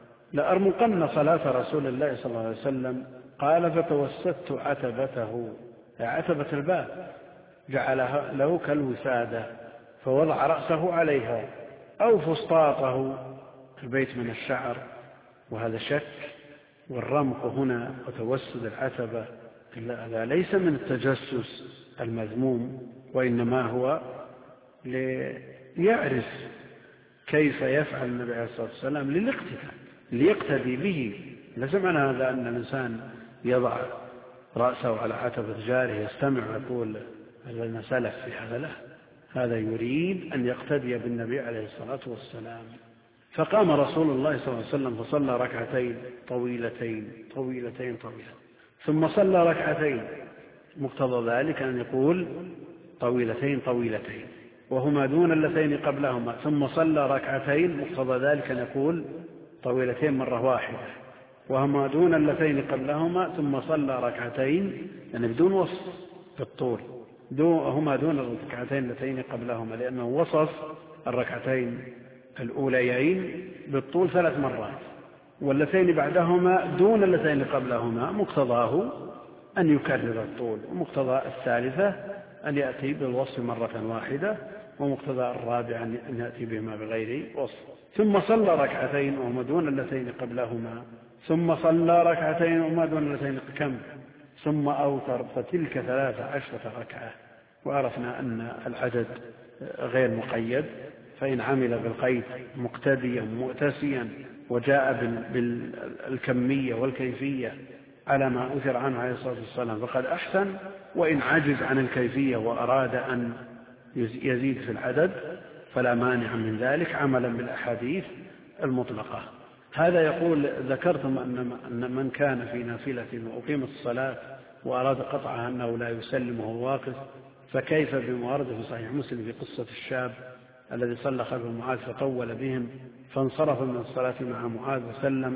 لأرمقن صلاة رسول الله صلى الله عليه وسلم، قال: فتوسدت عتبته، عتبة الباب، جعلها له كالوسادة، فوضع رأسه عليها، أو فسطاطه، البيت من الشعر، وهذا شك. والرمق هنا وتوسد العتبة هذا ليس من التجسس المذموم، وإنما هو ليعرف كيف يفعل النبي عليه الصلاة والسلام للاقتداء، ليقتدي به. ليس معنى هذا أن الإنسان يضع رأسه على عتبة جاره يستمع ويقول لنا سلف في هذا، لا، هذا يريد أن يقتدي بالنبي عليه الصلاة والسلام. فقام رسول الله صلى الله عليه وسلم فصلى ركعتين طويلتين طويلتين طويلتين، ثم صلى ركعتين، مقتضى ذلك أن يقول طويلتين طويلتين وهما دون اللتين قبلهما، ثم صلى ركعتين، مقتضى ذلك أن يقول طويلتين مرة واحدة وهما دون اللتين قبلهما، ثم صلى ركعتين، يعني بدون وصف بالطول، هما دون الركعتين اللتين قبلهما، لأنه وصف الركعتين الأوليين بالطول ثلاث مرات، واللتين بعدهما دون اللتين قبلهما، مقتضاه أن يكرر الطول، ومقتضى الثالثة أن يأتي بالوصف مرة واحدة، ومقتضى الرابع أن يأتي بهما بغير وصف. ثم صلى ركعتين وهما دون اللتين قبلهما، ثم صلى ركعتين وهما دون اللتين كم، ثم أوتر، فتلك ثلاث عشرة ركعة. وعرفنا أن العدد غير مقيد، فإن عمل بالقيد مقتديا مؤتسيا وجاء بالكمية والكيفية على ما أثر عنه عليه الصلاة والسلام فقد أحسن، وإن عجز عن الكيفية وأراد أن يزيد في العدد فلا مانع من ذلك، عملا بالأحاديث المطلقة. هذا يقول: ذكرتم أن من كان في نافلة وأقيمت الصلاة وأراد قطعها أنه لا يسلم وهو واقف، فكيف بما ورد في صحيح مسلم في قصة الشاب الذي صلى خلف معاذ فطول بهم فانصرف من الصلاة مع معاذ وسلم،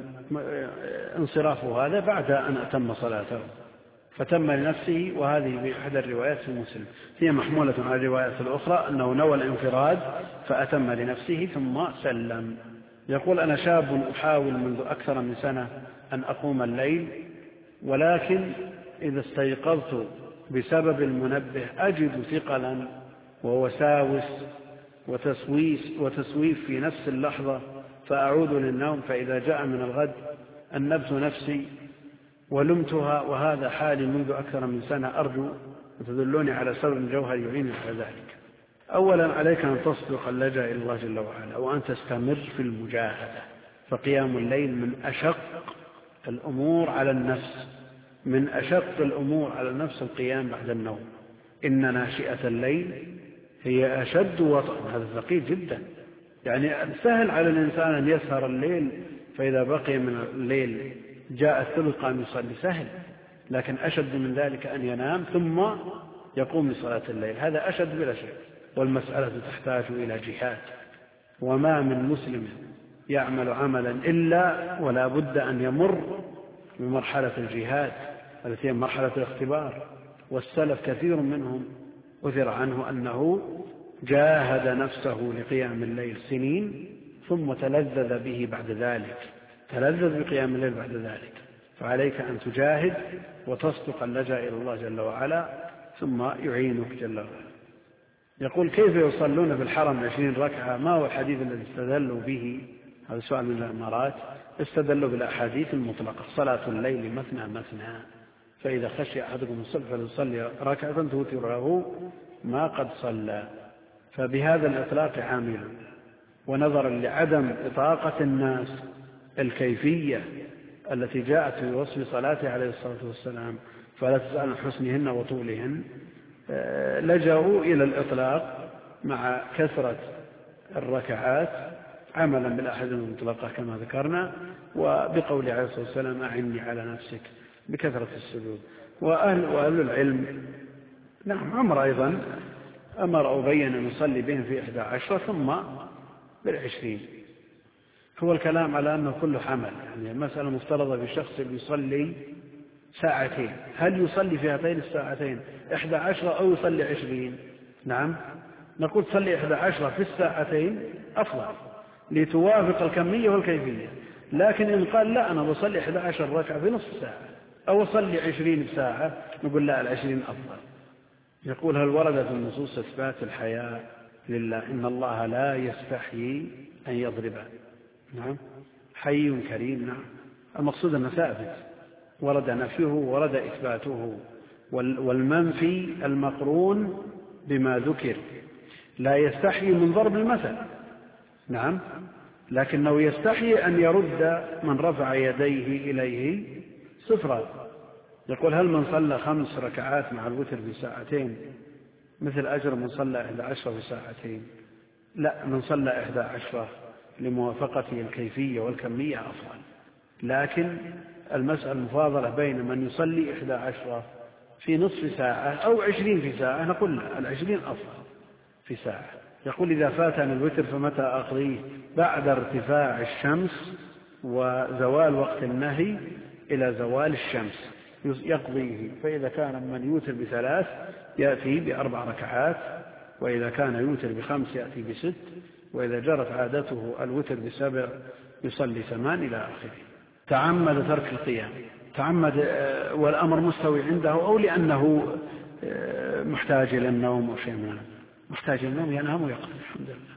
انصرافه هذا بعد أن أتم صلاته فتم لنفسه. وهذه بأحد الروايات في مسلم، هي محمولة على الروايات الأخرى أنه نوى الانفراد فأتم لنفسه ثم سلم. يقول: أنا شاب أحاول منذ أكثر من سنة أن أقوم الليل، ولكن إذا استيقظت بسبب المنبه أجد ثقلا ووساوس وتسويس وتسويف في نفس اللحظة، فأعود للنوم، فإذا جاء من الغد أنبت نفسي ولمتها، وهذا حالي منذ أكثر من سنة، أرجو وتدلوني على سبب جوهر يعين على ذلك. أولا عليك أن تصدق اللجأ إلى الله جل وعلا، وأن تستمر في المجاهدة، فقيام الليل من أشق الأمور على النفس، من أشق الأمور على النفس القيام بعد النوم. إن ناشئة الليل هي أشد وطئا، هذا ثقيل جدا. يعني سهل على الإنسان أن يسهر الليل فإذا بقي من الليل جاء الثلث قام يصلي، سهل، لكن أشد من ذلك أن ينام ثم يقوم لصلاة الليل، هذا أشد بلا شك. والمسألة تحتاج إلى جهاد، وما من مسلم يعمل عملا إلا ولا بد أن يمر بمرحلة الجهاد التي هي مرحلة الاختبار. والسلف كثير منهم أثر عنه أنه جاهد نفسه لقيام الليل سنين ثم تلذذ به بعد ذلك، تلذذ بقيام الليل بعد ذلك. فعليك أن تجاهد وتصدق اللجأ إلى الله جل وعلا ثم يعينك جل وعلا. يقول: كيف يصلون بالحرم عشرين ركعة؟ ما هو الحديث الذي استدلوا به؟ هذا سؤال من الإمارات. استدلوا بالأحاديث المطلقة: صلاة الليل مثنى مثنى، فإذا خشي أحدكم الصبح فليصلي ركعة توتر له ما قد صلى. فبهذا الإطلاق عامل، ونظرا لعدم إطاقة الناس الكيفية التي جاءت في وصف صلاته عليه الصلاة والسلام، فلا تسأل عن حسنهن وطولهن، لجأوا إلى الإطلاق مع كثرة الركعات عملا بالأحاديث المطلقة كما ذكرنا، وبقول عليه الصلاة والسلام: أعني على نفسك بكثرة السجود. وأهل, وأهل العلم نعم أمر أيضا أمر أو بين أن يصلي بهم في إحدى عشرة ثم بالعشرين. هو الكلام على أنه كله حمل، يعني المسألة مفترضة بشخص يصلي ساعتين، هل يصلي في هاتين الساعتين إحدى عشرة أو يصلي عشرين؟ نعم نقول صلي إحدى عشرة في الساعتين أفضل لتوافق الكمية والكيفية. لكن إن قال لا أنا بصلي إحدى عشر ركعة في نصف ساعة أو أصلي عشرين بساعة، نقول لا، العشرين أفضل. يقول: هل ورد في النصوص إثبات الحياء لله؟ إن الله لا يستحيي أن يضرب. نعم حي كريم. نعم المقصود أنه ثابت، ورد نفيه ورد إثباته، والمنفي المقرون بما ذكر. لا يستحيي من ضرب المثل، نعم، لكنه يستحيي أن يرد من رفع يديه إليه صفرا. يقول: هل من صلى خمس ركعات مع الوتر في ساعتين مثل أجر من صلى إحدى عشرة في ساعتين؟ لا، من صلى إحدى عشرة لموافقته الكيفية والكمية أفضل، لكن المسألة المفاضلة بين من يصلي إحدى عشرة في نصف ساعة أو عشرين في ساعة، نقول لا، العشرين أفضل في ساعة. يقول: إذا فاتني الوتر فمتى أقضيه؟ بعد ارتفاع الشمس وزوال وقت النهي إلى زوال الشمس يقضيه. فإذا كان من يوتر بثلاث يأتي بأربع ركعات، وإذا كان يوتر بخمس يأتي بست، وإذا جرت عادته الوتر بسبع يصلي ثمان إلى آخره. تعمد ترك القيام، تعمد والأمر مستوي عنده، أو لأنه محتاج إلى النوم أو شيء من هذا، محتاج إلى النوم ينام ويقضي. الحمد لله.